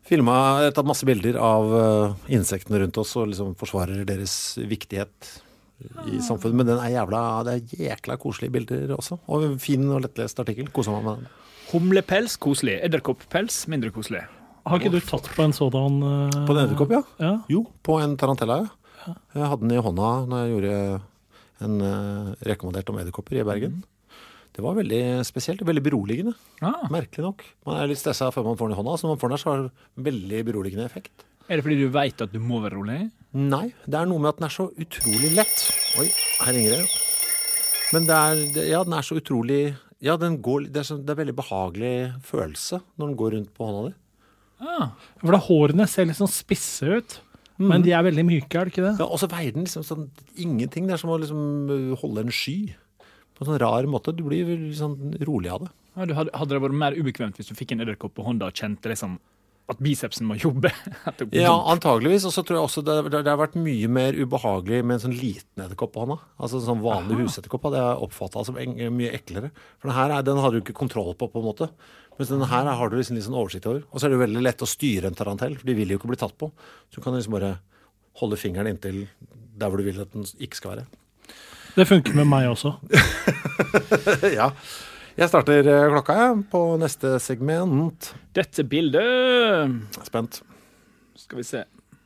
filmet, tatt masse bilder av uh, insektene rundt oss og liksom forsvarer deres viktighet i samfunnet, men den er jævla, det er jækla koselige bilder også, og en fin og lettlest artikkel, koser meg med den. Humlepels, koselig. Edderkoppels, mindre koselig. Har ikke du tatt på en sådan? Uh... På en edderkopp, ja. ja. Jo, på en tarantella, ja. Jeg hadde den i hånda når jeg gjorde en uh, rekommandert om edderkopper i Bergen. Det var veldig spesielt, veldig beroligende. Ah. Merkelig nok. Man er litt stresset før man får den i hånda, så når man får den der, så har det veldig beroligende effekt. Er det fordi du vet at du må være rolig? Nei, det er noe med at den er så utrolig lett. Oi, her ringer det. Men det er, ja, den er så utrolig, ja, den går, det er, så, det er veldig behagelig følelse når den går rundt på hånda di. Ah. For da hårene ser litt sånn spisse ut, mm. men de er veldig myke, er det ikke det? Ja, og så veier den liksom sånn ingenting. Det er som å liksom holde en sky. På en sånn rar måte. Du blir sånn rolig av det. Ja, du hadde, hadde det vært mer ubekvemt hvis du fikk en edderkopp på hånda og kjente liksom at bicepsen må jobbe? Ja, antageligvis. Og så tror jeg også det, det, det har vært mye mer ubehagelig med en sånn liten edderkopp på hånda. Altså en sånn vanlig husedderkopp hadde jeg oppfattet som en, mye eklere. For den her er, den har du ikke kontroll på på en måte. Mens den her har du liksom litt sånn oversikt over. Og så er det jo veldig lett å styre en tarantell, for de vil jo ikke bli tatt på. Så du kan liksom bare holde fingeren inntil der hvor du vil at den ikke skal være. Det funker med meg også. Ja. Jeg starter klokka jeg, på neste segment. Dette bildet. Spent. Skal vi se.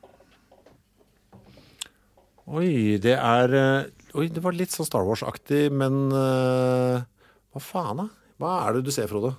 Oi, det er... Oi, det var litt sånn Star Wars-aktig, men... Uh, hva faen da? Hva er det du ser, Frode?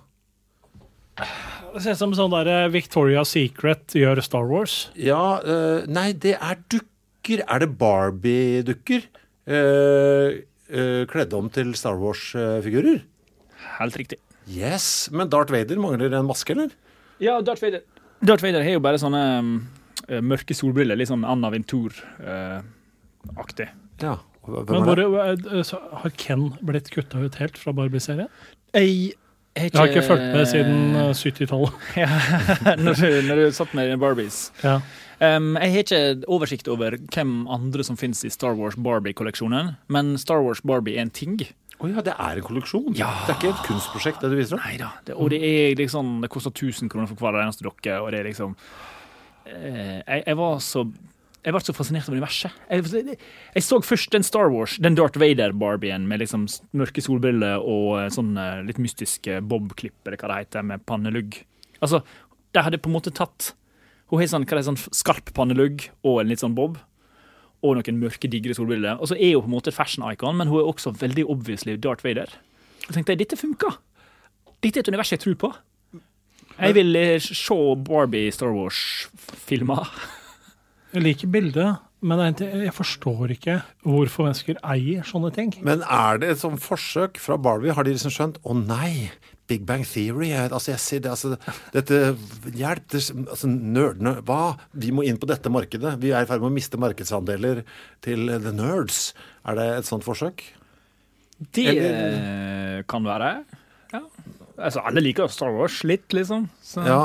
Det ser ut som sånn der Victoria's Secret gjør Star Wars. Ja, uh, nei, det er dukker. Er det Barbie-dukker? Uh, uh, kledd om til Star Wars-figurer. Helt riktig. Yes, men Darth Vader mangler en maske, eller? Ja, Darth Vader. Darth Vader har jo bare sånne uh, mørke solbriller, litt sånn Anna Vintour-aktig. Uh, ja. Men hvor, uh, har Ken blitt kuttet ut helt fra Barbie-serien? Jeg, jeg, jeg har ikke fulgt med siden uh, syttitallet. Ja, når, du, når du satt med Barbies. Ja. Um, jeg har ikke oversikt over hvem andre som finnes i Star Wars Barbie-kolleksjonen, men Star Wars Barbie er en ting. Åja, oh, det er en kolleksjon? Ja. Det er ikke et kunstprosjekt, det du viser? Neida, det, og det er liksom, det koster tusen kroner for hver eneste dokke, og det er liksom, eh, jeg, jeg var så, jeg var så fascinert av universet. Jeg, jeg, jeg så først den Star Wars, den Darth Vader-Barbien, med liksom mørke solbriller og sånn litt mystiske bob-klipp, eller hva det heter, med pannelugg. Altså, det hadde på en måte tatt... Hun har sånn, hva er det, sånn skarp pannelugg og en litt sånn bob, og noen mørke, digre solbriller. Og så er hun på en måte et fashion-icon, men hun er også veldig obviously Darth Vader. Jeg tenkte, dette funker. Dette er et univers jeg tror på. Jeg vil se Barbie Star Wars-filmer. Jeg liker bildet, men jeg forstår ikke hvorfor mennesker eier sånne ting. Men er det et sånt forsøk fra Barbie? Har de liksom skjønt, å nei, Big Bang Theory, jeg, altså jeg ser det, altså, dette hjelp, det, altså nerdene, hva? Vi må inn på dette markedet. Vi er i ferd med å miste markedsandeler til the nerds. Er det et sånt forsøk? Det Eller? Kan være. Ja. Altså, alle liker Star Wars litt, liksom. Så. Ja.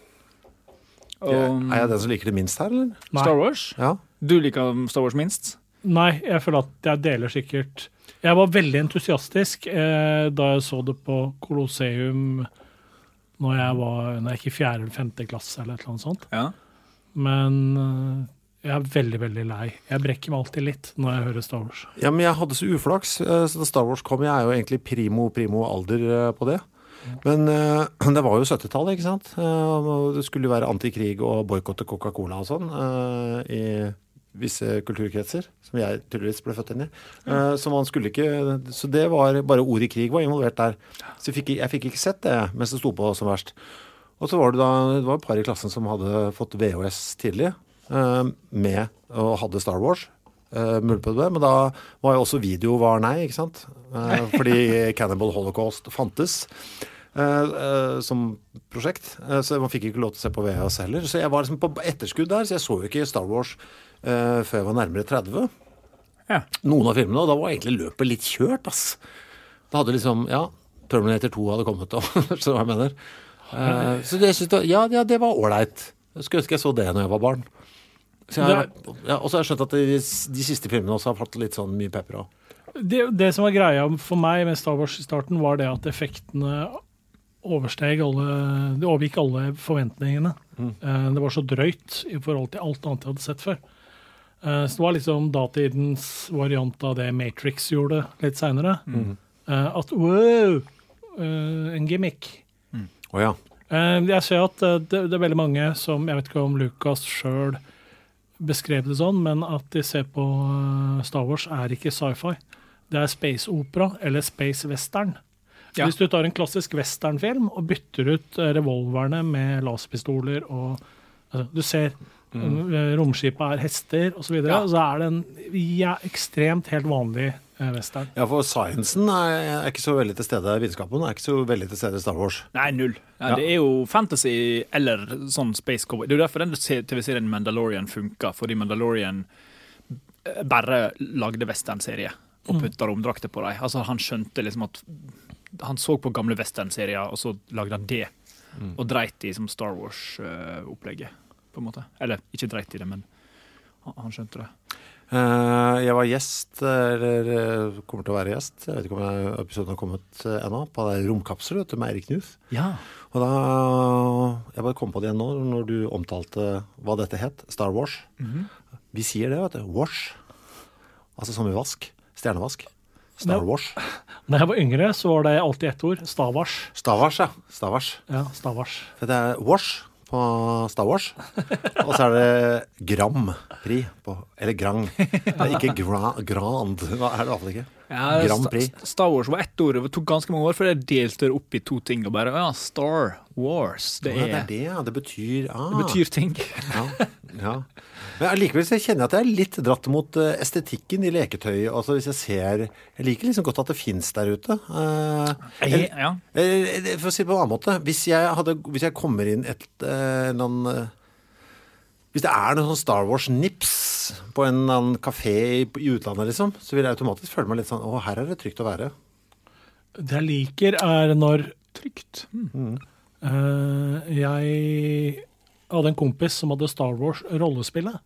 Og, er jeg den som liker det minst her, eller? Nei. Star Wars? Ja. Du liker Star Wars minst? Nei, jeg føler at jeg deler sikkert... Jeg var veldig entusiastisk eh, da jeg så det på Colosseum når jeg var når jeg gikk i fjerde eller femte klasse eller et eller annet sånt. Ja. Men eh, jeg er veldig, veldig lei. Jeg brekker meg alltid litt når jeg hører Star Wars. Ja, men jeg hadde så uflaks. Så da Star Wars kom, jeg er jo egentlig primo, primo alder på det. Men uh, det var jo syttitallet, ikke sant? Uh, det skulle jo være antikrig og boykotte Coca-Cola og sånn uh, i visse kulturkretser, som jeg tydeligvis ble født inn i. Uh, så man skulle ikke, så det var bare ordet krig var involvert der. Så jeg fikk, jeg fikk ikke sett det mens det sto på som verst. Og så var det da, det var et par i klassen som hadde fått V H S tidlig, uh, med og hadde Star Wars. Uh, mulig på det, men da var jo også video var nei, ikke sant? Uh, fordi Cannibal Holocaust fantes. Uh, uh, som prosjekt, uh, så man fikk ikke lov til å se på V H S heller, så jeg var liksom på etterskudd der, så jeg så jo ikke Star Wars uh, før jeg var nærmere tretti. Ja. Noen av filmene, og da var egentlig løpet litt kjørt, ass. Da hadde liksom, ja, Terminator to hadde kommet, og så hva jeg mener. Uh, så det, ja, ja, det var ålreit. Jeg skulle ønske jeg så det når jeg var barn. Så jeg, ja, og så har jeg skjønt at de, de siste filmene også har fått litt sånn mye pepper også. Det, det som var greia for meg med Star Wars i starten, var det at effektene oversteg alle, det overgikk alle forventningene. Mm. Det var så drøyt i forhold til alt annet jeg hadde sett før. Uh, så det var liksom datidens variant av det Matrix gjorde litt senere. Mm. Uh, at wow, uh, en gimmick. Mm. Oh, ja. uh, jeg ser at uh, det, det er veldig mange som, jeg vet ikke om Lucas selv beskrev det sånn, men at de ser på uh, Star Wars er ikke sci-fi. Det er space opera eller space western. Ja. Hvis du tar en klassisk westernfilm og bytter ut uh, revolverne med laserpistoler og uh, du ser Mm. romskipet er hester og så videre, ja. Så er det en ja, ekstremt helt vanlig eh, western. Ja, for sciencen er, er ikke så veldig til stede, vitenskapen er ikke så veldig til stede i Star Wars. Nei, null. Ja, ja. Det er jo fantasy eller sånn space cowboy. Det er jo derfor den T V-serien Mandalorian funker, fordi Mandalorian bare lagde western-serie og putta romdrakter på dem. Altså, han skjønte liksom at han så på gamle western-serier, og så lagde han det, mm. og dreit i som Star Wars-opplegget. På en måte. Eller ikke dreit i det, men han skjønte det. Uh, jeg var gjest, eller kommer til å være gjest, jeg vet ikke om episoden har kommet ennå, på det romkapsel med Erik Knuth. Ja. Og da, jeg bare kom på det igjen nå, når du omtalte hva dette het, Star Wars. Mm-hmm. Vi sier det, vet du, wash. Altså som i vask, stjernevask. Star Wars. Da jeg var yngre, så var det alltid ett ord, Stavars. Stavars, ja. Stavars. Ja, Stavars. For det er wash på Star Wars, og så er det Gram Prix på, eller Grang. Det er ikke gra, Grand, hva er det i hvert fall ikke? Ja, Grand Prix. Star Wars var ett ord, det tok ganske mange år, for det delte opp i to ting, og bare, ja, Star Wars, det er... Ja, det er det, ja, det betyr... Ah. Det betyr ting. Ja, ja. Men allikevel så kjenner jeg at jeg er litt dratt mot estetikken i leketøy, altså hvis jeg ser... Jeg liker liksom godt at det finnes der ute. Uh, jeg, ja. eller, for å si det på en annen måte, hvis jeg, hadde, hvis jeg kommer inn et uh, en annen... Uh, hvis det er noen sånn Star Wars-nips på en eller annen kafé i, i utlandet, liksom, så vil jeg automatisk føle meg litt sånn, å, her er det trygt å være. Det jeg liker er når... Trygt. Mm. Uh, jeg hadde en kompis som hadde Star Wars-rollespillet.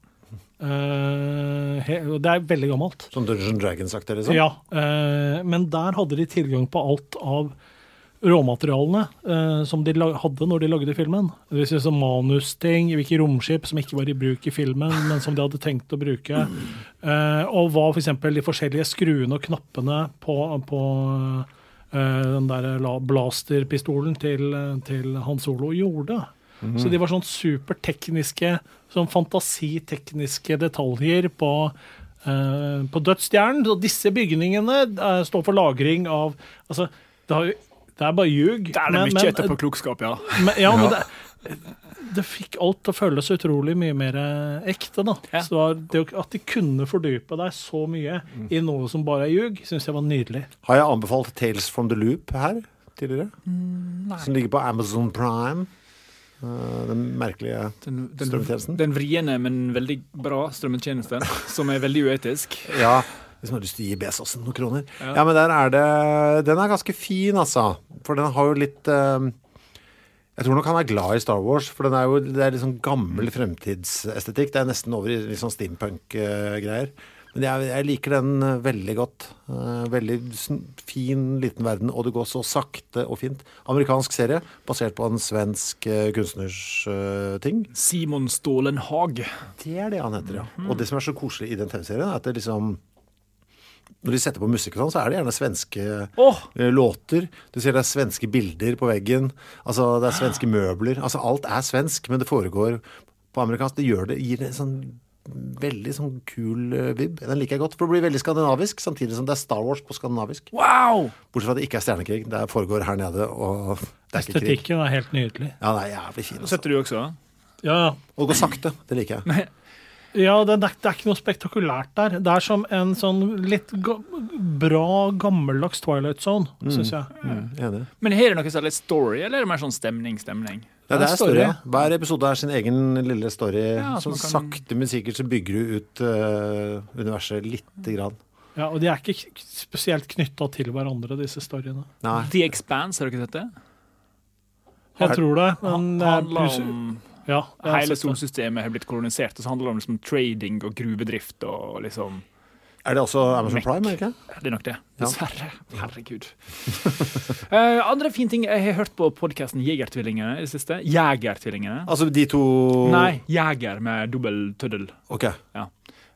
Uh, det er veldig gammelt. Som Dungeons Dragons-aktig, liksom? Ja, uh, men der hadde de tilgang på alt av råmaterialene uh, som de hadde når de lagde filmen. Det vil si som manusting, hvilke romskip som ikke var i bruk i filmen, men som de hadde tenkt å bruke. Uh, og hva for eksempel de forskjellige skruene og knappene på, på uh, den der blasterpistolen til, til Han Solo gjorde. Mm. Så de var sånn supertekniske, sånn fantasitekniske detaljer på, uh, på dødsstjernen. Så disse bygningene uh, står for lagring av, altså, det, har, det er bare ljug. Det er det mye etterpåklokskap, ja. Men, ja, men det, det fikk alt til å føles utrolig mye mer ekte, da. Ja. Så det, at de kunne fordype deg så mye mm. i noe som bare er ljug, synes jeg var nydelig. Har jeg anbefalt Tales from the Loop her tidligere? Mm, som ligger på Amazon Prime. Den merkelige strømmetjenesten. Den, den vriende, men veldig bra strømmetjenesten, som er veldig uetisk. Ja, hvis man har lyst til å gi Bezos noen kroner. Ja. Ja, men der er det, den er ganske fin, altså. For den har jo litt... Uh, jeg tror nok han er glad i Star Wars, for den er jo, det er litt sånn gammel fremtidsestetikk. Det er nesten over i litt sånn steampunk-greier. Men jeg, jeg liker den veldig godt. Uh, veldig fin, liten verden, og det går så sakte og fint. Amerikansk serie, basert på en svensk uh, kunstners uh, ting. Simon Stålen Hag. Det er det han heter, ja. Mm-hmm. Og det som er så koselig i den T V-serien, er at det liksom... Når de setter på musikk og sånn, så er det gjerne svenske oh. låter. Du ser det er svenske bilder på veggen. Altså, det er svenske møbler. Altså, alt er svensk, men det foregår på amerikansk. Det gjør det, gir det sånn... veldig sånn kul uh, vibb. Den liker jeg godt, for det blir veldig skandinavisk, samtidig som det er Star Wars på skandinavisk. Wow! Bortsett fra at det ikke er stjernekrig. Det foregår her nede, og det er ikke krig. Estetikken er helt nydelig. Ja, det er jævlig fin. Altså. Setter du også? Ja. Og det går sakte, det liker jeg. Ja, det er, det er ikke noe spektakulært der. Det er som en sånn litt ga bra, gammeldags Twilight Zone, mm. synes jeg. Mm. Enig. Men her er det noe særlig story, eller er det mer sånn stemning, stemning? Ja, det er story. Hver episode er sin egen lille story. Ja, så kan... sakte, men sikkert så bygger du ut uh, universet lite grann. Ja, og de er ikke spesielt knyttet til hverandre, disse storyene. Nei. The Expanse, har du ikke sett det? Jeg tror det. Men det handler om... Ja, hele solsystemet har blitt kolonisert, og så handler det om liksom, trading og gruvedrift og liksom... Er det også Amazon Prime, ikke? Det er nok det. Dessverre. Ja. Herregud. uh, andre fin ting, jeg har hørt på podcasten Jegertvillingene i det siste. Jegertvillingene. Altså de to... Nei, Jeger med dobbel tøddel. Ok. Ja.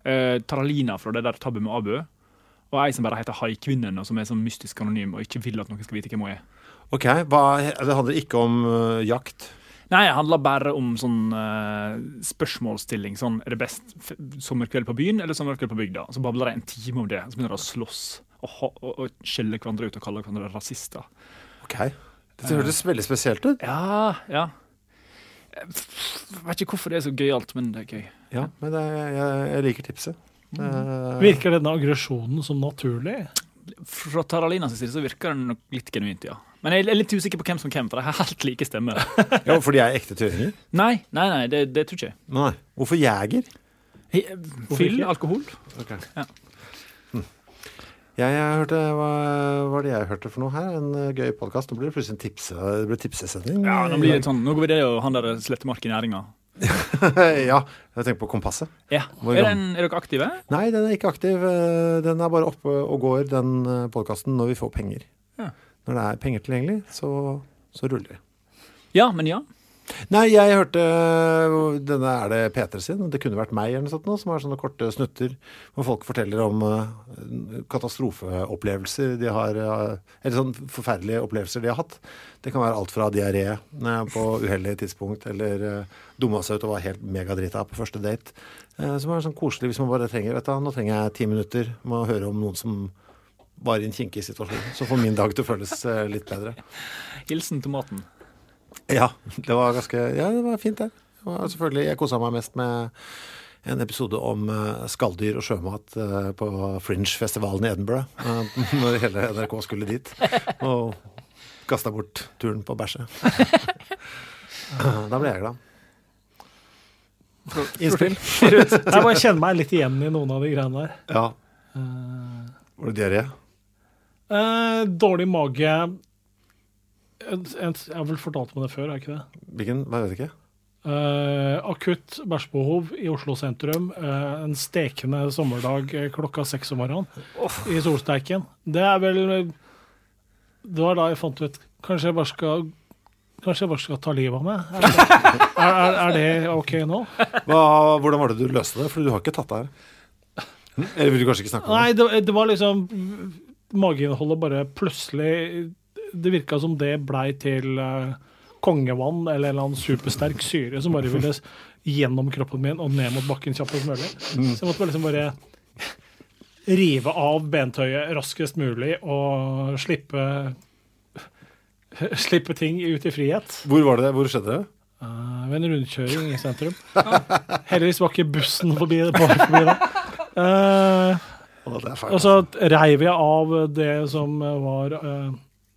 Uh, Taralina fra det der Tabu med Abu. Og ei som bare heter Haikvinnen, og som er sånn mystisk anonym, og ikke vil at noen skal vite hvem hun er. Ok, hva, det handler ikke om uh, jakt? Nei, det handler bare om sånn uh, spørsmålsstilling. Sånn, er det best f- sommerkveld på byen eller sommerkveld på bygda? Så babler de en time om det, så begynner de å slåss og, ha, og, og skjelle hverandre ut og kalle hverandre rasister. Ok, det hørtes uh, veldig spesielt ut. Ja, ja. Jeg vet ikke hvorfor det er så gøyalt, men det er gøy. Ja, men det, jeg, jeg liker tipset. Mm. Uh, Virker denne aggresjonen som naturlig? Fra Taralinas side så virker den nok litt genuint, ja. Men jeg er litt usikker på hvem som hvem, for det er helt like stemmer. ja, fordi jeg er ekte tøringer? Nei, nei, nei, det, det tror ikke jeg. Nei, hvorfor jeger? Fyll, alkohol. Ok. Ja. Hm. Jeg, jeg hørte, hva var det jeg hørte for noe her? En uh, gøy podcast. Nå blir det plutselig en tipse, det blir tipsesending. Ja, nå blir det sånn, nå går vi det og han der Slettemark i næringa. ja, jeg tenker på kompasset. Ja. Er, den, er dere aktive? Nei, den er ikke aktiv. Den er bare oppe og går, den podcasten, når vi får penger. Ja. Når det er penger tilgjengelig, så, så ruller vi. Ja, men ja. Nei, jeg hørte, denne er det Peter sin, det kunne vært meg eller noe sånt nå, som har sånne korte snutter, hvor folk forteller om uh, katastrofeopplevelser de har, uh, eller sånn forferdelige opplevelser de har hatt. Det kan være alt fra diaré uh, på uheldig tidspunkt, eller uh, dumma seg ut og var helt megadrita på første date, uh, som er sånn koselig hvis man bare trenger, vet du, nå trenger jeg ti minutter med å høre om noen som var i en kinkig situasjon, så får min dag til å føles uh, litt bedre. Hilsen tomaten. Ja, det var ganske, ja, det var fint det. Det var selvfølgelig, jeg koset meg mest med en episode om uh, skalldyr og sjømat uh, på Fringe-festivalen i Edinburgh, uh, når hele N R K skulle dit, og kastet bort turen på bæsje. Da ble jeg glad. Innspill? Jeg bare kjenner meg litt igjen i noen av de greiene der. Ja. Uh, var det diaré? Uh, dårlig mage. Jeg har vel fortalt om det før, er ikke det? Hvilken? Hva vet jeg ikke? Uh, akutt bæsjbehov i Oslo sentrum. Uh, en stekende sommerdag klokka seks om morgenen oh. i solsteiken. Det er vel Det var da jeg fant ut Kanskje jeg bare skal Kanskje jeg bare skal ta livet av meg? Er det, er, er, er det ok nå? Hva, hvordan var det du løste det? For du har ikke tatt det her. Eller vil du kanskje ikke snakke om det? Nei, det, det var liksom mageinnholdet bare plutselig Det virka som det blei til uh, kongevann eller en eller annen supersterk syre som bare ville gjennom kroppen min og ned mot bakken kjappest mulig. Mm. Så jeg måtte bare liksom bare rive av bentøyet raskest mulig og slippe slippe ting ut i frihet. Hvor var det? Hvor skjedde det? Uh, ved en rundkjøring i sentrum. Heldigvis var ikke bussen forbi, forbi det. Uh, og så reiv jeg av det som var uh,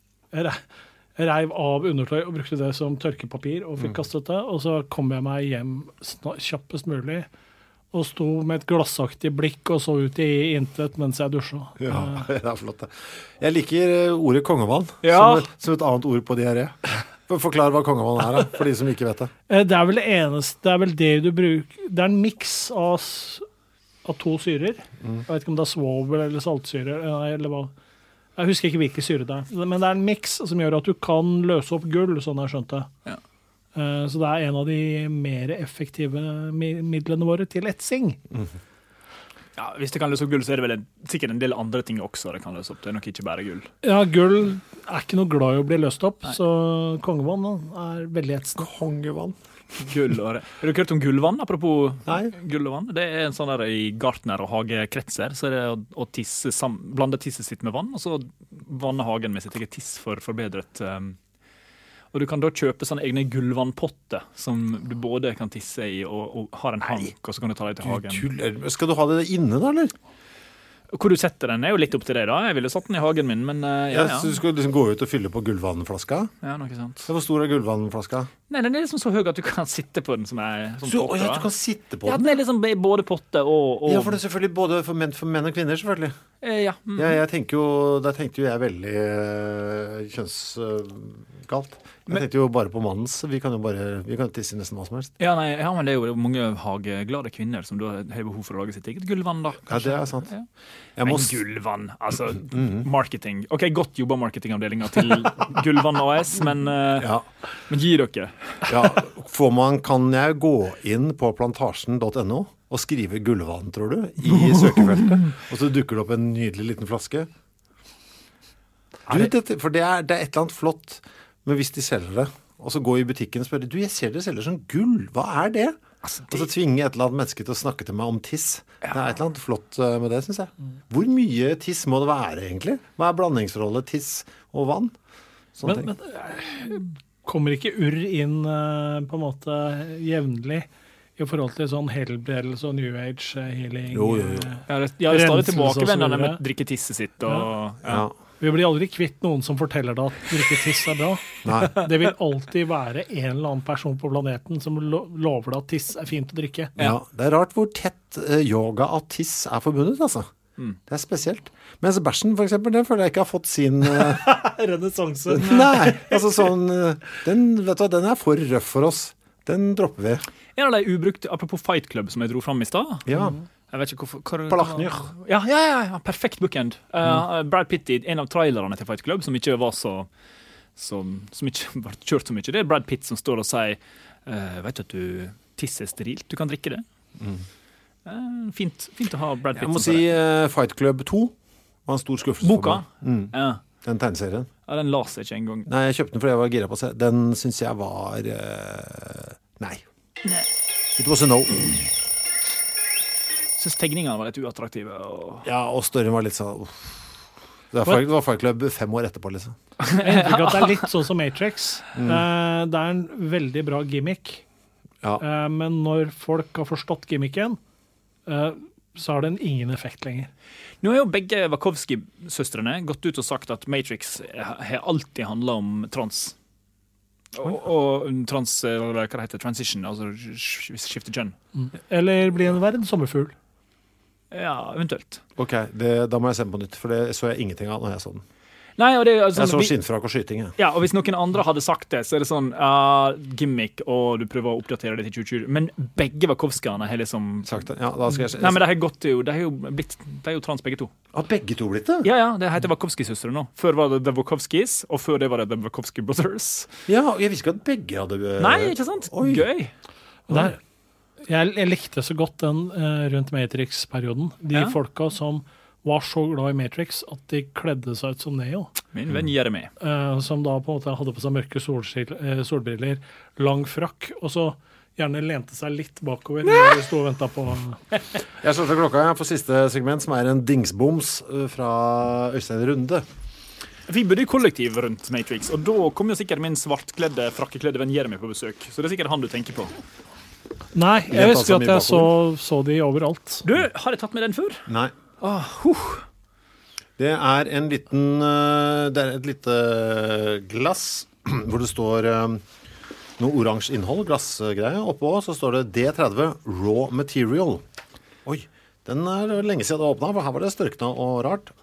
Jeg reiv av undertøy og brukte det som tørkepapir og fikk kastet det, og så kom jeg meg hjem kjappest mulig og sto med et glassaktig blikk og så ut i intet mens jeg dusja. Ja, det er flott det. Jeg liker ordet kongevann ja. som, som et annet ord på diaré. Forklar hva kongevann er da, for de som ikke vet det. Det er vel det eneste, det er vel det du bruker, det er en mix av, av to syrer. Mm. Jeg vet ikke om det er svovel eller saltsyre eller hva. Jeg husker ikke hvilke syre det er, men det er en mix som gjør at du kan løse opp gull, sånn jeg skjønte. Ja. Så det er en av de mer effektive midlene våre til etsing. Mm. Ja, hvis det kan løse opp gull, så er det vel en, sikkert en del andre ting også det kan løse opp. Det er nok ikke bare gull. Ja, gull er ikke noe glad i å bli løst opp, Nei. Så kongevann er veldig etsende. Kongevann. Gull og det. Har du hørt om gullvann, apropos Nei. Gull og vann? Det er en sånn der i gartner- og hagekretser, så er det å, å tisse sam, blande tisset sitt med vann, og så vanne hagen med sitt eget tiss for forbedret. Um, og du kan da kjøpe sånne egne gullvannpotter som du både kan tisse i og, og har en hank, og så kan du ta deg til hagen. Tuller. Skal du ha det inne da, eller? Hvor du setter den er jo litt opp til det da. Jeg ville satt den i hagen min, men uh, ja, ja. Så du skal liksom gå ut og fylle på gullvannflaska? Ja, noe sant. Hvor stor er gullvannflaska? Nei, den er liksom så høy at du kan sitte på den som er sånn så, potte. Ja, du kan sitte på den? Ja, den er liksom både potte og, og... Ja, for det er selvfølgelig både for menn, for menn og kvinner, selvfølgelig. Eh, ja. Mm. Jeg, jeg tenker jo, der tenkte jo jeg veldig uh, kjønnsgalt. Uh, Jeg tenkte jo bare på mannens. Vi kan jo bare vi kan tisse nesten hva som helst. Ja, nei, ja, men det er jo mange hageglade kvinner som da har behov for å lage sitt eget gullvann, da. Kanskje. Ja, det er sant. Ja. Jeg må... Men gullvann, altså mm-hmm. marketing. Ok, godt jobba marketingavdelinga til Gullvann A S, men, uh, ja. men gi dere. Ja, for man kan jeg gå inn på plantasjen punktum no å skrive gullvann, tror du, i søkefeltet, og så dukker det opp en nydelig liten flaske. Du, det, for det er, det er et eller annet flott, men hvis de selger det, og så gå i butikken og spørre, du, jeg ser dere selger sånn gull, hva er det? Altså, det... Og så tvinge et eller annet menneske til å snakke til meg om tiss. Ja. Det er et eller annet flott med det, synes jeg. Mm. Hvor mye tiss må det være, egentlig? Hva er blandingsforholdet tiss og vann? Sånne men, men kommer ikke urr inn på en måte jevnlig i forhold til sånn helbredelse og New Age healing? Jo, jo, jo. Ja, det, ja, det er stadig tilbakevendende med å drikke tisset sitt. Og, ja. Ja. Vi blir aldri kvitt noen som forteller deg at drikke tiss er bra. Nei. Det vil alltid være en eller annen person på planeten som lo- lover deg at tiss er fint å drikke. Ja, det er rart hvor tett uh, yoga og tiss er forbundet, altså. Mm. Det er spesielt. Mens bæsjen, for eksempel, den føler jeg ikke har fått sin... Uh... Renessanse. Nei, altså sånn... Uh, den, vet du hva, den er for røff for oss. Den dropper vi. En av de ubrukte, apropos Fight Club, som jeg dro frem i sted. Ja. Jeg vet ikke hvorfor... Hva, Palachnyr. Ja, ja, ja, ja, perfekt bookend. Uh, mm. Brad Pitt i en av trailerne til Fight Club, som ikke var så... Som, som ikke var kjørt så mye. Det er Brad Pitt som står og sier uh, vet du at du tiss er sterilt, du kan drikke det. Mm. Uh, fint, fint å ha Brad Pitt. Jeg må si uh, Fight Club to var en stor skuffelse. Boka? Mm. Ja. Den tegneserien. Ja, den las jeg ikke en gang. Nei, jeg kjøpte den fordi jeg var gira på å se. Den synes jeg var... Uh, nei. Nei. It was a no. Jeg synes tegningene var litt uattraktive. Og... Ja, og storyen var litt sånn... Uh. Det var, det var Fight Club fem år etterpå, liksom. Jeg tror at det er litt sånn som Matrix. Mm. Uh, det er en veldig bra gimmick. Ja. Uh, men når folk har forstått gimmicken, uh, så har den ingen effekt lenger. Nå har jo begge Wachowski-søstrene gått ut og sagt at Matrix har alltid handlet om trans. Og, og trans, eller hva det heter, transition, altså skifte kjønn. Mm. Eller bli en verden sommerfugl. Ja, eventuelt. Ok, det, da må jeg se den på nytt, for det så jeg ingenting av når jeg så den. Nei, og det, altså, jeg så vi, skinnfrak og skyting, ja. Ja, og hvis noen andre hadde sagt det, så er det sånn uh, gimmick, og du prøver å oppdatere det til tjue tjue. Men begge Wachowskiene har liksom... Sagt det, ja, da skal jeg se. Nei, men de har gått til, de har jo blitt, de er jo trans begge to. Har begge to blitt det? Ja, ja, det heter Wachowski-søstre nå. Før var det The Wachowskis, og før det var det The Wachowski Brothers. Ja, jeg visste ikke at begge hadde... Nei, ikke sant? Oi. Gøy. Der... Jeg, jeg likte så godt den uh, rundt Matrix-perioden. De ja. folka som var så glad i Matrix at de kledde seg ut som Neo. Min venn Jeremy. Uh, som da på en måte hadde på seg mørke solskil, uh, solbriller, lang frakk, og så gjerne lente seg litt bakover når de stod og ventet på... Jeg slår til klokka for siste segment, som er en dingsboms fra Øystein Runde. Vi bodde i kollektiv rundt Matrix, og da kom jo sikkert min svartkledde, frakkekledde venn Jeremy på besøk. Så det er sikkert han du tenker på. Nei, jeg husker at jeg så, så de overalt. Du, har jeg tatt med den før? Nei. Ah, huh. Det er en liten, det er et lite glass, hvor det står noe oransje innhold, glassgreie. Oppå så står det D tretti Raw Material. Oi, den er lenge siden det åpnet, for her var det størkna og rart.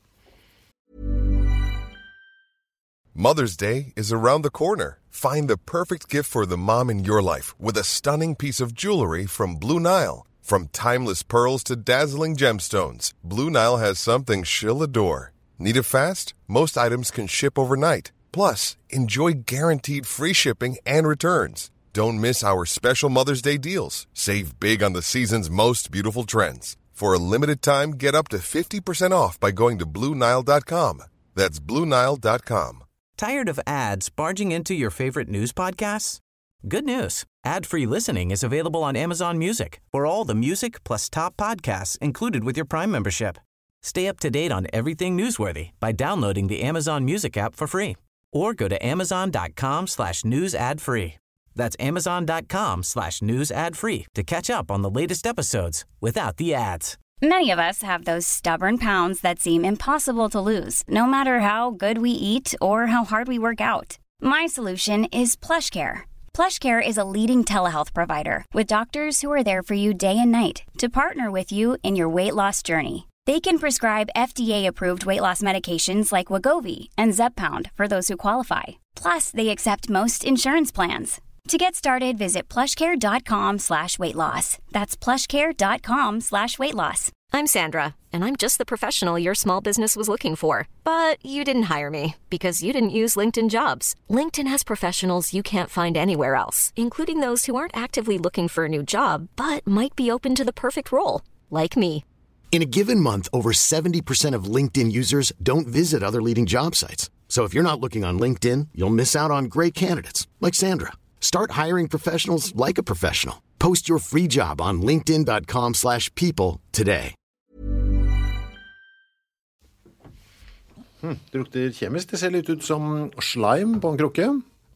Mother's Day is around the corner. Find the perfect gift for the mom in your life with a stunning piece of jewelry from Blue Nile. From timeless pearls to dazzling gemstones, Blue Nile has something she'll adore. Need it fast? Most items can ship overnight. Plus, enjoy guaranteed free shipping and returns. Don't miss our special Mother's Day deals. Save big on the season's most beautiful trends. For a limited time, get up to fifty percent off by going to Blue Nile dot com. That's Blue Nile dot com. Tired of ads barging into your favorite news podcasts? Good news. Ad-free listening is available on Amazon Music for all the music plus top podcasts included with your Prime membership. Stay up to date on everything newsworthy by downloading the Amazon Music app for free or go to amazon.com slash news ad free. That's amazon.com slash news ad free to catch up on the latest episodes without the ads. Many of us have those stubborn pounds that seem impossible to lose, no matter how good we eat or how hard we work out. My solution is PlushCare. PlushCare is a leading telehealth provider with doctors who are there for you day and night to partner with you in your weight loss journey. They can prescribe F D A-approved weight loss medications like Wegovy and Zepbound for those who qualify. Plus, they accept most insurance plans. To get started, visit plushcare.com slash weight loss. That's plushcare.com slash weight loss. I'm Sandra, and I'm just the professional your small business was looking for. But you didn't hire me because you didn't use LinkedIn Jobs. LinkedIn has professionals you can't find anywhere else, including those who aren't actively looking for a new job, but might be open to the perfect role, like me. In a given month, over seventy percent of LinkedIn users don't visit other leading job sites. So if you're not looking on LinkedIn, you'll miss out on great candidates, like Sandra. Start hiring professionals like a professional. Post your free job on linkedin.com slash people today. Hmm, det lukter kjemisk. Det ser litt ut som slime på en krukke.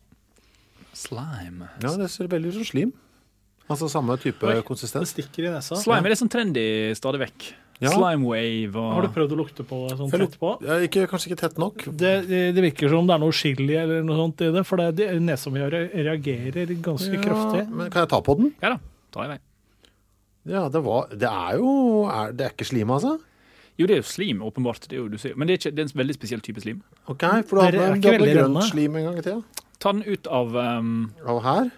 Slime? Ja, det ser veldig ut som slim. Altså samme type Oi, konsistens. Det stikker i nesa. Slime er litt sånn trendy stadig vekk. Ja. Slime wave og... Har du prøvd å lukte på det sånn tett på? Ja, ikke, kanskje ikke tett nok. Det, det, det virker som det er noe chili eller noe sånt i det, for det, det, nesa mi reagerer ganske ja, kraftig. Men kan jeg ta på den? Ja da, ta i vei. Ja, det, var, det er jo... Er, det er ikke slim, altså? Jo, det er jo slim, åpenbart. Det er jo, du ser. Men det er, ikke, det er en veldig spesiell type slim. Ok, for du hadde, du hadde grønt slim en gang i tida. Ta den ut av... Um... Av her?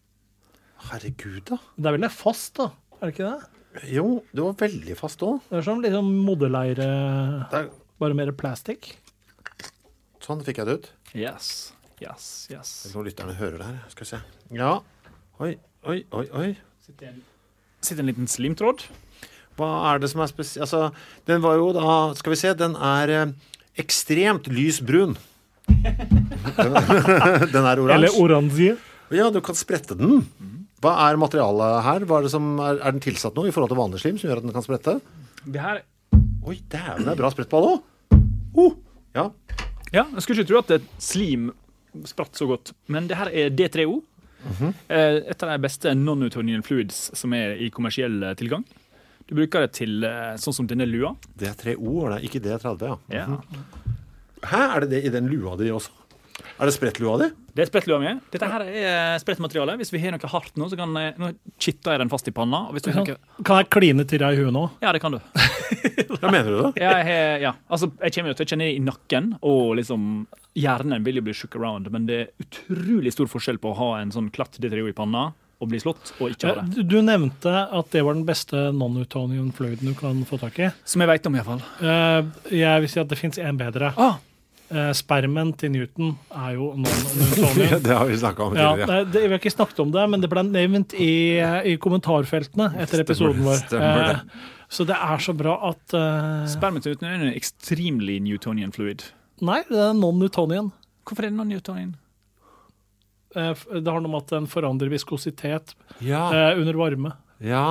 Herregud, da. Det er veldig fast, da. Er det ikke det? Jo, det var veldig fast også. Det er som liksom modelleire, Der. bare mer plastikk. Sånn fikk jeg det ut. Yes, yes, yes. Jeg tror lytterne hører det her. Skal vi se. Ja. Oi, oi, oi, oi. Sitter en, sitter en liten slimtråd. Hva er det som er spesielt? Altså, den var jo da, skal vi se, den er eh, ekstremt lysbrun. den, den er oransje. Eller oransje. Ja, du kan sprette den. Hva er materialet her? Hva er, det som er, er den tilsatt noe i forhold til vanlig slim som gjør at den kan sprette? Det her... Oi, dæven, det er bra sprett på det også. Uh, ja. Ja, jeg skulle ikke tro at slim spratt så godt, men det her er D tre O. Mm-hmm. Et av de beste non-Newtonian fluids som er i kommersiell tilgang. Du bruker det til sånn som denne lua. D tre O, er det ikke D tretti, ja. Ja. Mm-hmm. Hæ, er det det i den lua di også? Er det sprettlua di? Det er sprettlua mi. Dette her er sprettmateriale. Hvis vi har noe hardt nå, så kan jeg, nå kitter jeg den fast i panna. Og hvis du kan, noe... kan jeg kline til deg i huet nå? Ja, det kan du. Hva mener du da? Ja, jeg, ja. Altså, jeg kommer jo til å kjenne det i nakken, og liksom, hjernen vil jo bli shook around, men det er utrolig stor forskjell på å ha en sånn klatt D tre O i panna, og bli slått, og ikke ha det. Du nevnte at det var den beste non-Newtonian fluiden du kan få tak i. Som jeg vet om i hvert fall. Jeg vil si at det finnes en bedre. Ah! Spermen til Newton er jo non-Newtonian. Det har vi snakket om tidligere. Ja, det, vi har ikke snakket om det, men det ble nevnt i, i kommentarfeltene etter episoden vår. Stemmer det. Så det er så bra at... Uh... Spermen til Newton er en extremely Newtonian fluid. Nei, det er non-Newtonian. Hvorfor er det non-Newtonian? Uh, det har noe med at den forandrer viskositet ja. uh, under varme. Ja.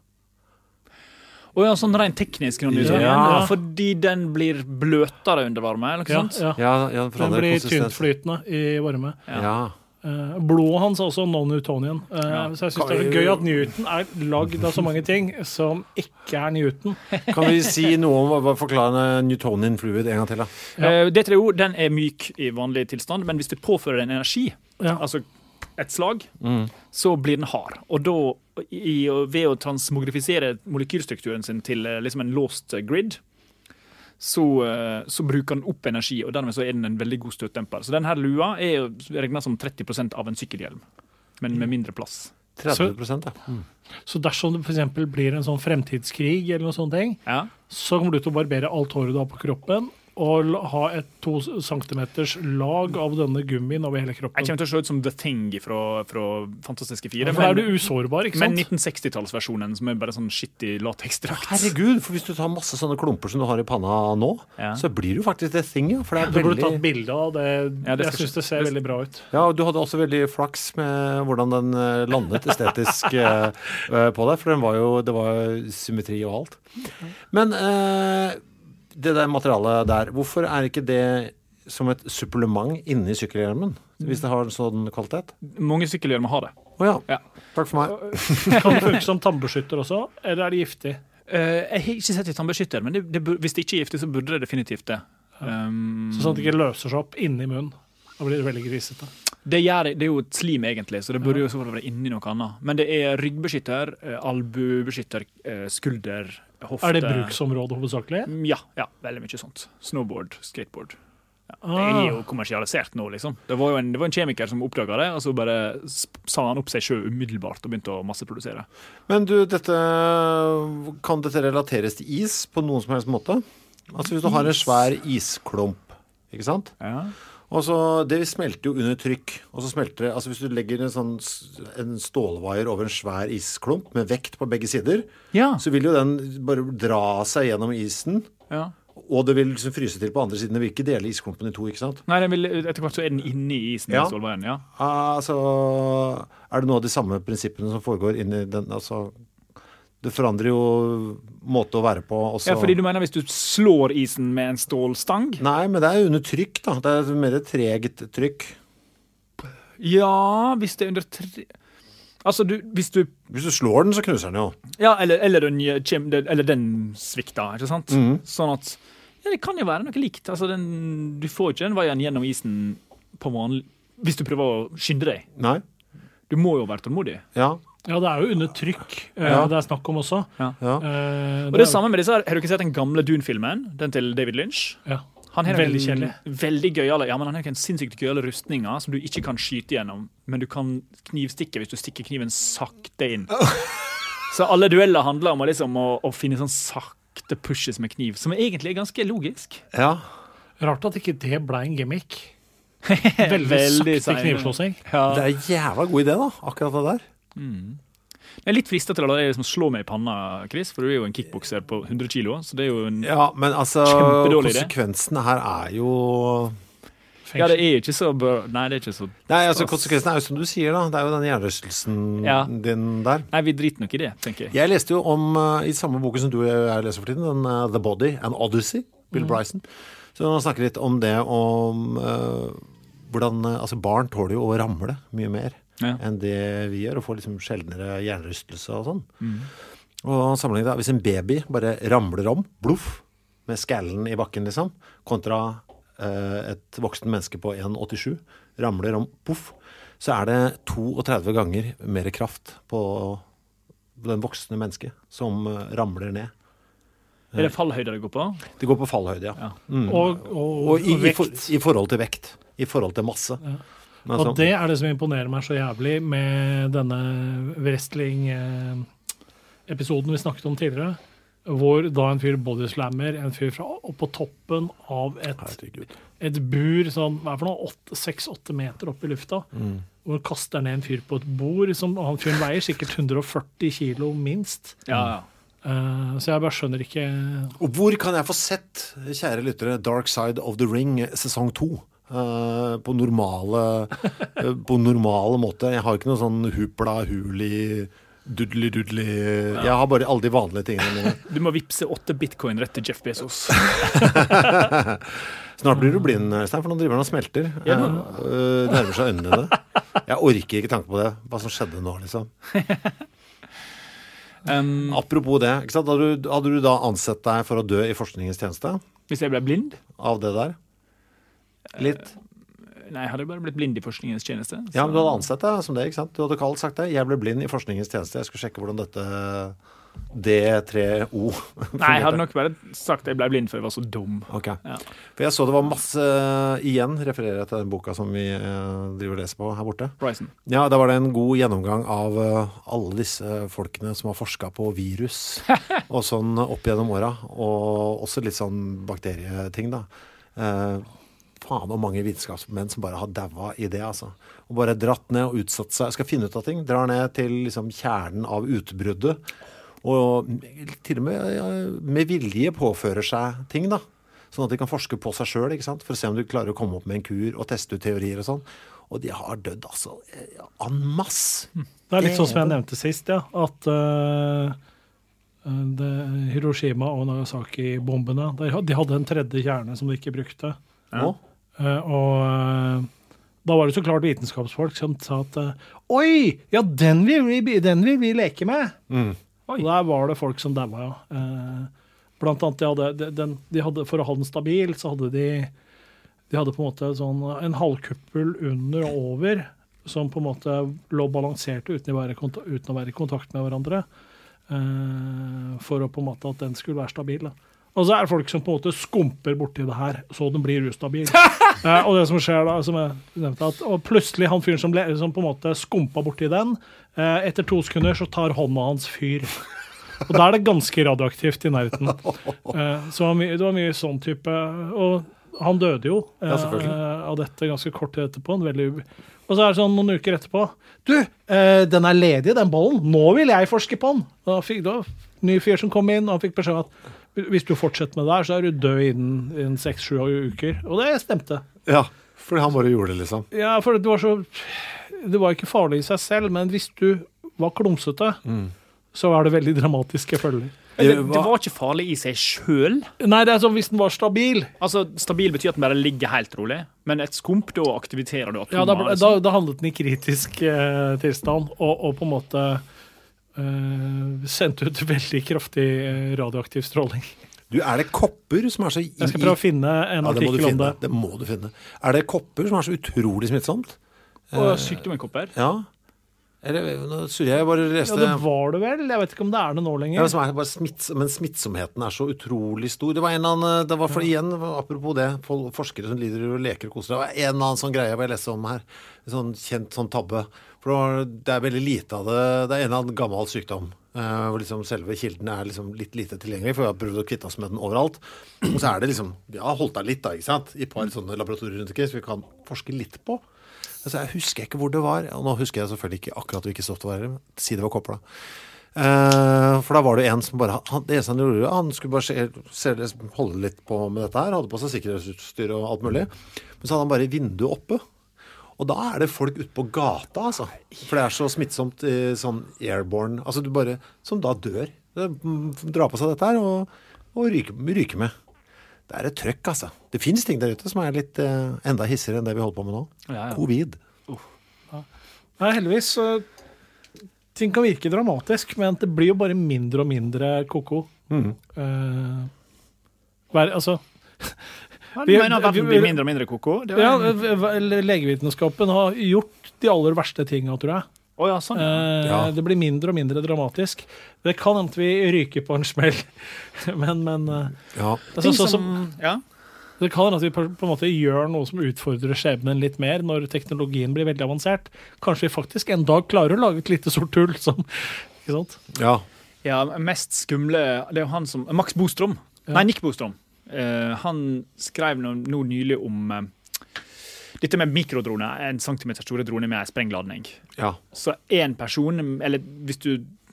Og ja, sånn rent teknisk non-Newtonian. Ja. Ja, fordi den blir bløtere under varme, eller noe ja, sånt? Ja, ja, ja den, den blir tyntflytende i varme. Ja. ja. Uh, blodet hans er også non-Newtonian. Uh, ja. Så jeg synes det er gøy at Newton er lagd av så mange ting som ikke er Newton. Kan vi si noe om hva forklarer Newtonian fluid en gang til da? Ja. Uh, D tre O, den er myk i vanlig tilstand, men hvis du påfører den energi, ja. altså et slag, mm. så blir den hard. Og da, i, ved å transmogrifisere molekylstrukturen sin til liksom en låst grid, så, så bruker den opp energi, og dermed så er den en veldig god støtdemper. Så denne lua er regnet som tretti prosent av en sykkelhjelm, men med mindre plass. tretti prosent, ja. Mm. Så dersom det for eksempel blir en sånn fremtidskrig eller noe sånt, ja. så kommer du til å barbere alt håret du har på kroppen, og ha et to centimeters lag av denne gummien over hele kroppen. Jeg kommer til å se ut som The Thing fra, fra Fantastiske fire. Ja, for men, er du usårbar, ikke sant? Men nitten seksti-tallsversjonen, som er bare sånn skittig lateksdrakt. Herregud, for hvis du tar masse sånne klumper som du har i panna nå, ja. så blir du faktisk The Thing, ja. For det er du veldig... burde tatt bilde av det. Ja, det jeg synes det ser det... veldig bra ut. Ja, og du hadde også veldig flaks med hvordan den landet estetisk på deg, for den var jo, det var symmetri og alt. Men... Eh, det der materialet der, hvorfor er ikke det som et supplement inni sykkelhjelmen, hvis det har en sånn kvalitet? Mange sykkelhjelmer har det. Åja, oh, ja. Takk for meg. Kan det funke som tannbeskytter også, eller er det giftig? Uh, jeg har ikke sett i tannbeskytter, men det, det, hvis det ikke er giftig, så burde det definitivt det. Um, så sånn at det ikke løser seg opp inni munnen, da blir det veldig grisete. Det, gjør, det er jo et slim egentlig, så det burde jo så være inni noe annet. Men det er ryggbeskytter, albuebeskytter, skulder, hofte. Er det bruksområdet hovedsakelig? Ja, ja, veldig mye sånt. Snowboard, skateboard. Det er jo kommersialisert nå, liksom. Det var jo en, det var en kjemiker som oppdaget det, og så bare sa han opp seg selv umiddelbart og begynte å masseprodusere. Men du, dette, kan dette relateres til is på noen som helst måte? Altså hvis du har en svær isklump, ikke sant? Ja. Og så, det smelter jo under trykk, og så smelter det, altså hvis du legger en sånn en stålvaier over en svær isklump med vekt på begge sider, ja. så vil jo den bare dra seg gjennom isen, ja. og det vil liksom fryse til på andre siden. Det vil ikke dele isklumpen i to, ikke sant? Nei, den vil, etter hvert så er den inne i isen ja. i stålveien, ja. Altså, er det noe av de samme prinsippene som foregår inni den, altså... Det forandrer jo måte å være på også. Ja, fordi du mener hvis du slår isen med en stålstang? Nei, men det er under trykk da. Det er mer tregt trykk. Ja, hvis det er under trykk... Altså, du, hvis du... Hvis du slår den, så knuser den jo. Ja, eller, eller, den, eller den svikter, ikke sant? Mm. Sånn at, ja, det kan jo være noe likt. Altså, den, du får ikke den veien gjennom isen på vanlig... Hvis du prøver å skynde deg. Nei. Du må jo være tålmodig. Ja. Ja, det er jo under trykk, ja. det er snakk om også. Ja. Ja. Uh, og det er samme med disse her. Har du ikke sett den gamle Dune-filmen? Den til David Lynch? Ja. Han har veldig kjedelig. Veldig gøyale, ja, men han har ikke en sinnssykt gøyale rustninger som du ikke kan skyte gjennom, men du kan knivstikke hvis du stikker kniven sakte inn. Så alle dueller handler om å, liksom, å, å finne sånn sakte pushes med kniv, som egentlig er ganske logisk. Ja. Rart at ikke det ble en gimmick. Veldig, veldig sakte knivslåsing. Ja. Det er en jævla god idé da, akkurat det der. Mm. Jeg er litt fristet til å la deg liksom slå meg i panna, Chris, for du er jo en kickbokser på hundre kilo, så det er jo en ja, men altså, kjempedårlig idé. Konsekvensene her er jo... Ja, det er ikke så bør... Nei, det er ikke så... Nei, altså, konsekvensene er jo som du sier da, det er jo den hjernerystelsen ja. din der. Nei, vi driter nok i det, tenker jeg. Jeg leste jo om, uh, i samme boken som du og jeg leser for tiden, den uh, The Body and Odyssey, Bill mm. Bryson. Så han snakker litt om det, om uh, hvordan, uh, altså barn tåler jo å ramle mye mer. Ja. Enn det vi gjør, og får liksom sjeldnere hjernerystelse og sånn. Mm. Og sammenlignet da, hvis en baby bare ramler om, bluff, med skallen i bakken liksom, kontra eh, et voksen menneske på en komma åttisju, ramler om, puff, så er det trettito ganger mer kraft på den voksne mennesket som uh, ramler ned. Er det fallhøyde det går på? Det går på fallhøyde, ja. ja. Mm. Og, og, og i, i, for, i forhold til vekt, i forhold til masse. Ja. Og det er det som imponerer meg så jævlig med denne wrestling-episoden vi snakket om tidligere, hvor da en fyr bodyslammer, en fyr fra opp på toppen av et, et bur, sånn, hva er for noe, seks åtte meter opp i lufta, mm. hvor han kaster ned en fyr på et bord, som han fyren veier sikkert hundre og førti kilo minst. Ja, ja. Uh, så jeg bare skjønner ikke... Og hvor kan jeg få sett, kjære lyttere, Dark Side of the Ring, sesong to? Uh, på normale uh, på normale måte. Jeg har ikke noe sånn hupla, huli, dudli, dudli. Ja. Jeg har bare alle de vanlige tingene mine. Du må vipse åtte bitcoin rett til Jeff Bezos. Snart blir du blind, Stein, for nå driver han og smelter. Ja. Uh, nærmer seg øynene dine. Jeg orker ikke tanke på det. Hva som skjedde nå, liksom. um, Apropos det, ikke sant? Hadde, du, hadde du da ansett deg for å dø i forskningens tjeneste? Hvis jeg ble blind? Av det der? Litt? Nei, jeg hadde bare blitt blind i forskningens tjeneste. Så... Ja, men du hadde ansett deg som det, ikke sant? Du hadde kaldt sagt det. Jeg ble blind i forskningens tjeneste. Jeg skulle sjekke hvordan dette D tre O Nei, jeg hadde nok bare sagt at jeg ble blind for jeg var så dum. Ok. Ja. For jeg så det var masse, igjen refererer jeg til den boka som vi uh, driver og leser på her borte. Bryson. Ja, da var det en god gjennomgang av uh, alle disse folkene som har forsket på virus og sånn opp gjennom åra, og også litt sånn bakterieting da. Uh, faen og mange vitenskapsmenn som bare har daua i det, altså. Og bare dratt ned og utsatt seg. Skal finne ut av ting. Drar ned til liksom kjernen av utbruddet. Og til og med med vilje påfører seg ting, da. Sånn at de kan forske på seg selv, ikke sant? For å se om du klarer å komme opp med en kur og teste ut teorier og sånn. Og de har dødd, altså, en masse. Det er litt sånn som jeg nevnte sist, ja. At uh, det, Hiroshima og Nagasaki-bombene, de hadde en tredje kjerne som de ikke brukte. Ja. Uh, og uh, da var det så klart vitenskapsfolk som sa at uh, oi, ja, den vil vi, den vil vi leke med. Mm. Og der var det folk som daua, ja. Uh, blant annet, de hadde, den, de hadde, for å ha den stabil, så hadde de, de hadde på en måte sånn, en halvkuppel under og over, som på en måte lå balansert uten å være, uten å være i kontakt med hverandre, uh, for å på en måte at den skulle være stabil, da. Og så er det folk som på en måte skumper borti det her, så den blir ustabil. eh, og det som skjer da, som jeg nevnte, at og plutselig han fyren som, ble- som på en måte skumpa borti den, eh, etter to sekunder så tar hånda hans fyr. Og da er det ganske radioaktivt i nærheten. Eh, så det var, mye, det var mye sånn type, og han døde jo eh, Ja, selvfølgelig. av dette ganske kort tid etterpå. En veldig, og så er det sånn noen uker etterpå, du, eh, den er ledig, den bollen, nå vil jeg forske på den. Og da fikk da ny fyr som kom inn, og han fikk beskjed om at hvis du fortsetter med det her, så er du død innen, innen seks-sju uker. Og det stemte. Ja, fordi han bare gjorde det, liksom. Ja, for det var så Det var ikke farlig i seg selv, men hvis du var klumsete, Mm. så var det veldig dramatiske følger. Det, det var ikke farlig i seg selv. Nei, det er sånn hvis den var stabil. Altså, stabil betyr at den bare ligger helt rolig, men et skump, da aktiviserer du atomer. Ja, da, ble- liksom. da, da handlet den i kritisk eh, tilstand, og, og på en måte eh, sendte ut veldig kraftig eh, radioaktiv stråling. Du, er det kopper som er så... I, Jeg skal prøve å finne en ja, det må du artikkel om finne. det. Det må du finne. Er det kopper som er så utrolig smittsomt? Og sykdommen kopper. Ja. Eller, nå surrer jeg bare Ja, leste... det var det vel. Jeg vet ikke om det er det nå Ja, lenger. men, som er bare smitts, men smittsomheten er så utrolig stor. Det var en eller annen, det var for igjen, apropos det, for- forskere som lider og leker og koser. Det var en eller annen sånn greie jeg leste om her. En sånn kjent sånn tabbe. For det, var, det er veldig lite av det. Det er en eller annen gammel sykdom. eh, hvor liksom selve kilden er liksom litt lite tilgjengelig, for vi har prøvd å kvitte oss med den overalt. Og så er det liksom, vi har holdt deg litt da, ikke sant? I et par sånne laboratorier rundt omkring, så vi kan forske litt på. Altså, jeg husker ikke hvor det var, og nå husker jeg selvfølgelig ikke akkurat hvilke stoff det var, men si det var kopper da. Eh, for da var det en som bare, han, det eneste han gjorde, han skulle bare se, se, holde litt på med dette her, hadde på seg sikkerhetsutstyr og alt mulig, men så hadde han bare vinduet oppe. Og da er det folk ute på gata, altså. For det er så smittsomt, eh, sånn airborne, altså du bare, som da dør. Det drar på seg dette her, og, og ryker, ryker med. Det er et trøkk, altså. Det finnes ting der ute som er litt eh, enda hissigere enn det vi holder på med nå. Ja, ja. Covid. Nei, heldigvis. Så, ting kan virke dramatisk, men det blir jo bare mindre og mindre koko. Mhm. Eh, hver, altså Ja, du mener at verden blir mindre og mindre koko? Det Ja, var- v- legevitenskapen har gjort de aller verste tingene, tror jeg. Å ja, sånn. Ja. Eh, Ja. Det blir mindre og mindre dramatisk. Det kan hende vi ryker på en smell, men, men eh, Ja. altså, Ting sånn som, som, ja. det kan hende at vi på, på en måte gjør noe som utfordrer skjebnen litt mer når teknologien blir veldig avansert. Kanskje vi faktisk en dag klarer å lage et lite sort hull som, ikke sant? Ja. Ja, mest skumle, det er jo han som, Max Bostrom. Nei, Nick Bostrom. Eh, han skrev nå, nå nylig om eh, dette med mikrodroner, en centimeter store drone med en sprengladning. Ja. Så en person, eller hvis du...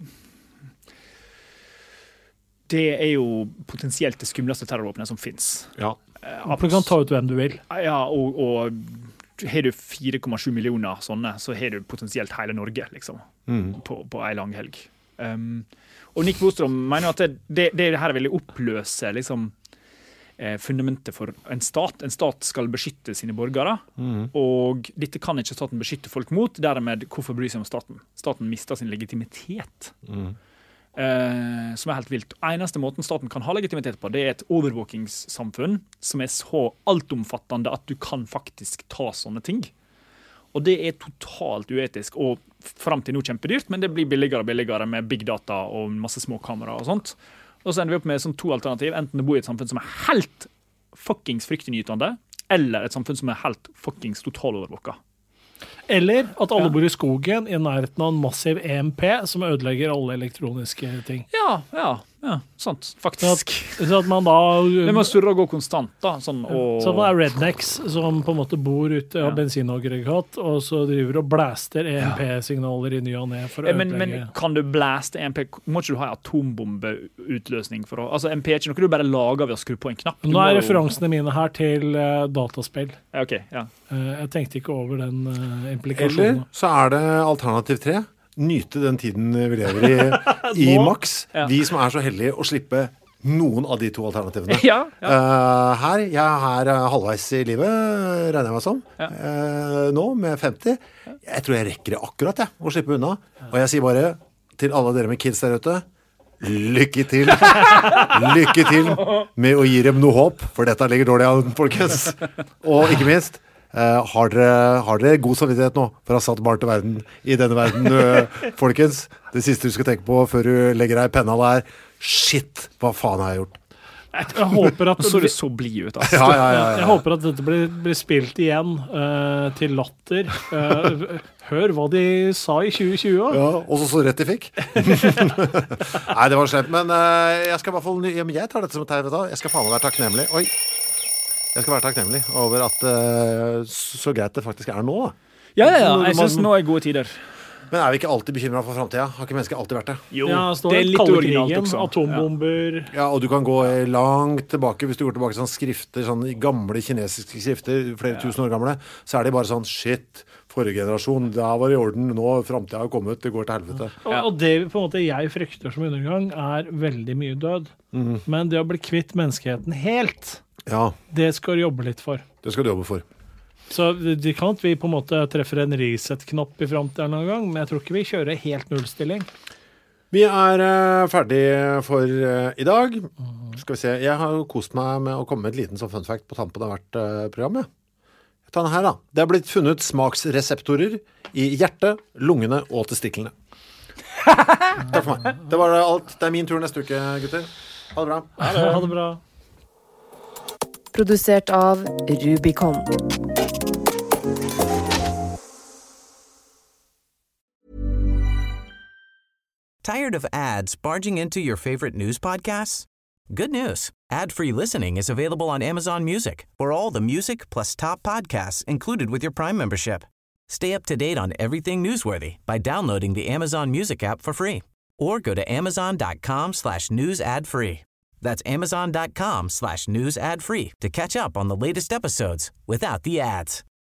Det er jo potensielt det skumleste terrorvåpenet som finnes. Ja. Eh, Du kan ta ut hvem du vil. Ja, og, og har du fire komma sju millioner sånne, så har du potensielt hele Norge, liksom, Mm. på, på en lang helg. Um, og Nick Bostrom mener at det, det, det her vil oppløse liksom, eh, fundamentet for en stat. En stat skal beskytte sine borgere, Mm. og dette kan ikke staten beskytte folk mot. Dermed, hvorfor bry seg om staten? Staten mister sin legitimitet. Mm. Eh, som er helt vilt. Eneste måten staten kan ha legitimitet på, det er et overvåkingssamfunn som er så altomfattende at du kan faktisk ta sånne ting. Og det er totalt uetisk, og frem til nå kjempedyrt, men det blir billigere og billigere med big data og masse små kamera og sånt. Og så ender vi opp med sånn to alternativ, enten å bo i et samfunn som er helt fuckings fryktinngytende, eller et samfunn som er helt fuckings totalovervåka. Eller at alle Ja. bor i skogen i nærheten av en massiv E M P som ødelegger alle elektroniske ting. Ja, ja, ja, sant, Så at, faktisk. så at man da Det må surre og gå konstant, da. Sånn, og... Så man er rednecks som på en måte bor ute av Ja. bensinaggregat, og så driver og blaster E M P-signaler i ny og ne for å Eh, Men, men ødelegge. kan du blaste E M P? Må ikke du ha en atombombe-utløsning for å... Altså, M P er ikke noe du bare lager ved å skru på en knapp. Du Nå er må jo- referansene mine her til eh, dataspill. Ja, ok, ja. Eh, jeg tenkte ikke over den eh, Eller implikasjonen. så er det alternativ tre. Nyte den tiden vi lever i, i Nå? maks. Ja. Vi som er så heldige å slippe noen av de to alternativene. Ja, ja. Eh, her, jeg er eh, halvveis i livet, regner jeg meg som. Ja. Eh, nå, med femti. Jeg tror jeg rekker det akkurat, jeg, å slippe unna. Og jeg sier bare til alle dere med kids der ute, lykke til. Lykke til med å gi dem noe håp, for dette ligger dårlig an, folkens. Og ikke minst, eh, har, dere, har dere god samvittighet nå for å ha satt barn til verden i denne verden, eh, folkens? Det siste du skal tenke på før du legger deg i penna der, shit, hva faen har jeg gjort? Jeg håper at Nå så det så blid ut, altså. Ja, ja, ja, Jeg ja. håper at dette blir, blir spilt igjen eh, til latter. Eh, hør hva de sa i tjue tjue. Ja, og så så rett de fikk. Nei, det var slemt. Men eh, jeg skal i hvert fall ja, men jeg tar dette som et tegn. vet du. Jeg skal faen meg være takknemlig. Oi. Jeg skal være takknemlig over at eh, så greit det faktisk er nå. Da. Ja, ja, ja. Når Jeg man- syns nå er gode tider. Men er vi ikke alltid bekymret for fremtiden? Har ikke mennesker alltid vært det? Jo, Ja, så det er litt kalde originalt krigen, også. atombomber. Ja, og du kan gå langt tilbake. Hvis du går tilbake til sånne skrifter, sånne gamle kinesiske skrifter, flere tusen år gamle, så er de bare sånn, shit, forrige generasjon, da var det i orden, nå fremtiden har kommet, det går til helvete. Og, og det på en måte jeg frykter som undergang, er veldig mye død. Mhm. Men det å bli kvitt menneskeheten helt, Ja, det skal du jobbe litt for. det skal du jobbe for. Så det kan at vi på en måte treffer en reset-knapp i fremtiden noen gang, men jeg tror ikke vi kjører helt nullstilling. Vi er uh, ferdig for uh, i dag. Skal vi se, jeg har jo kost meg med å komme med et liten sånn fun fact på tampen av hvert uh, program. Ja. Jeg tar den her da. Det er blitt funnet smaksreseptorer i hjertet, lungene og testiklene. Takk for meg. Det var alt. Det er min tur neste uke, gutter. Ha det bra. Ha det bra. Produsert av Rubicon. Tired of ads barging into your favorite news podcasts? Good news. Ad-free listening is available on Amazon Music for all the music plus top podcasts included with your Prime membership. Stay up to date on everything newsworthy by downloading the Amazon Music app for free or go to amazon.com slash news ad free. That's amazon.com slash news ad free to catch up on the latest episodes without the ads.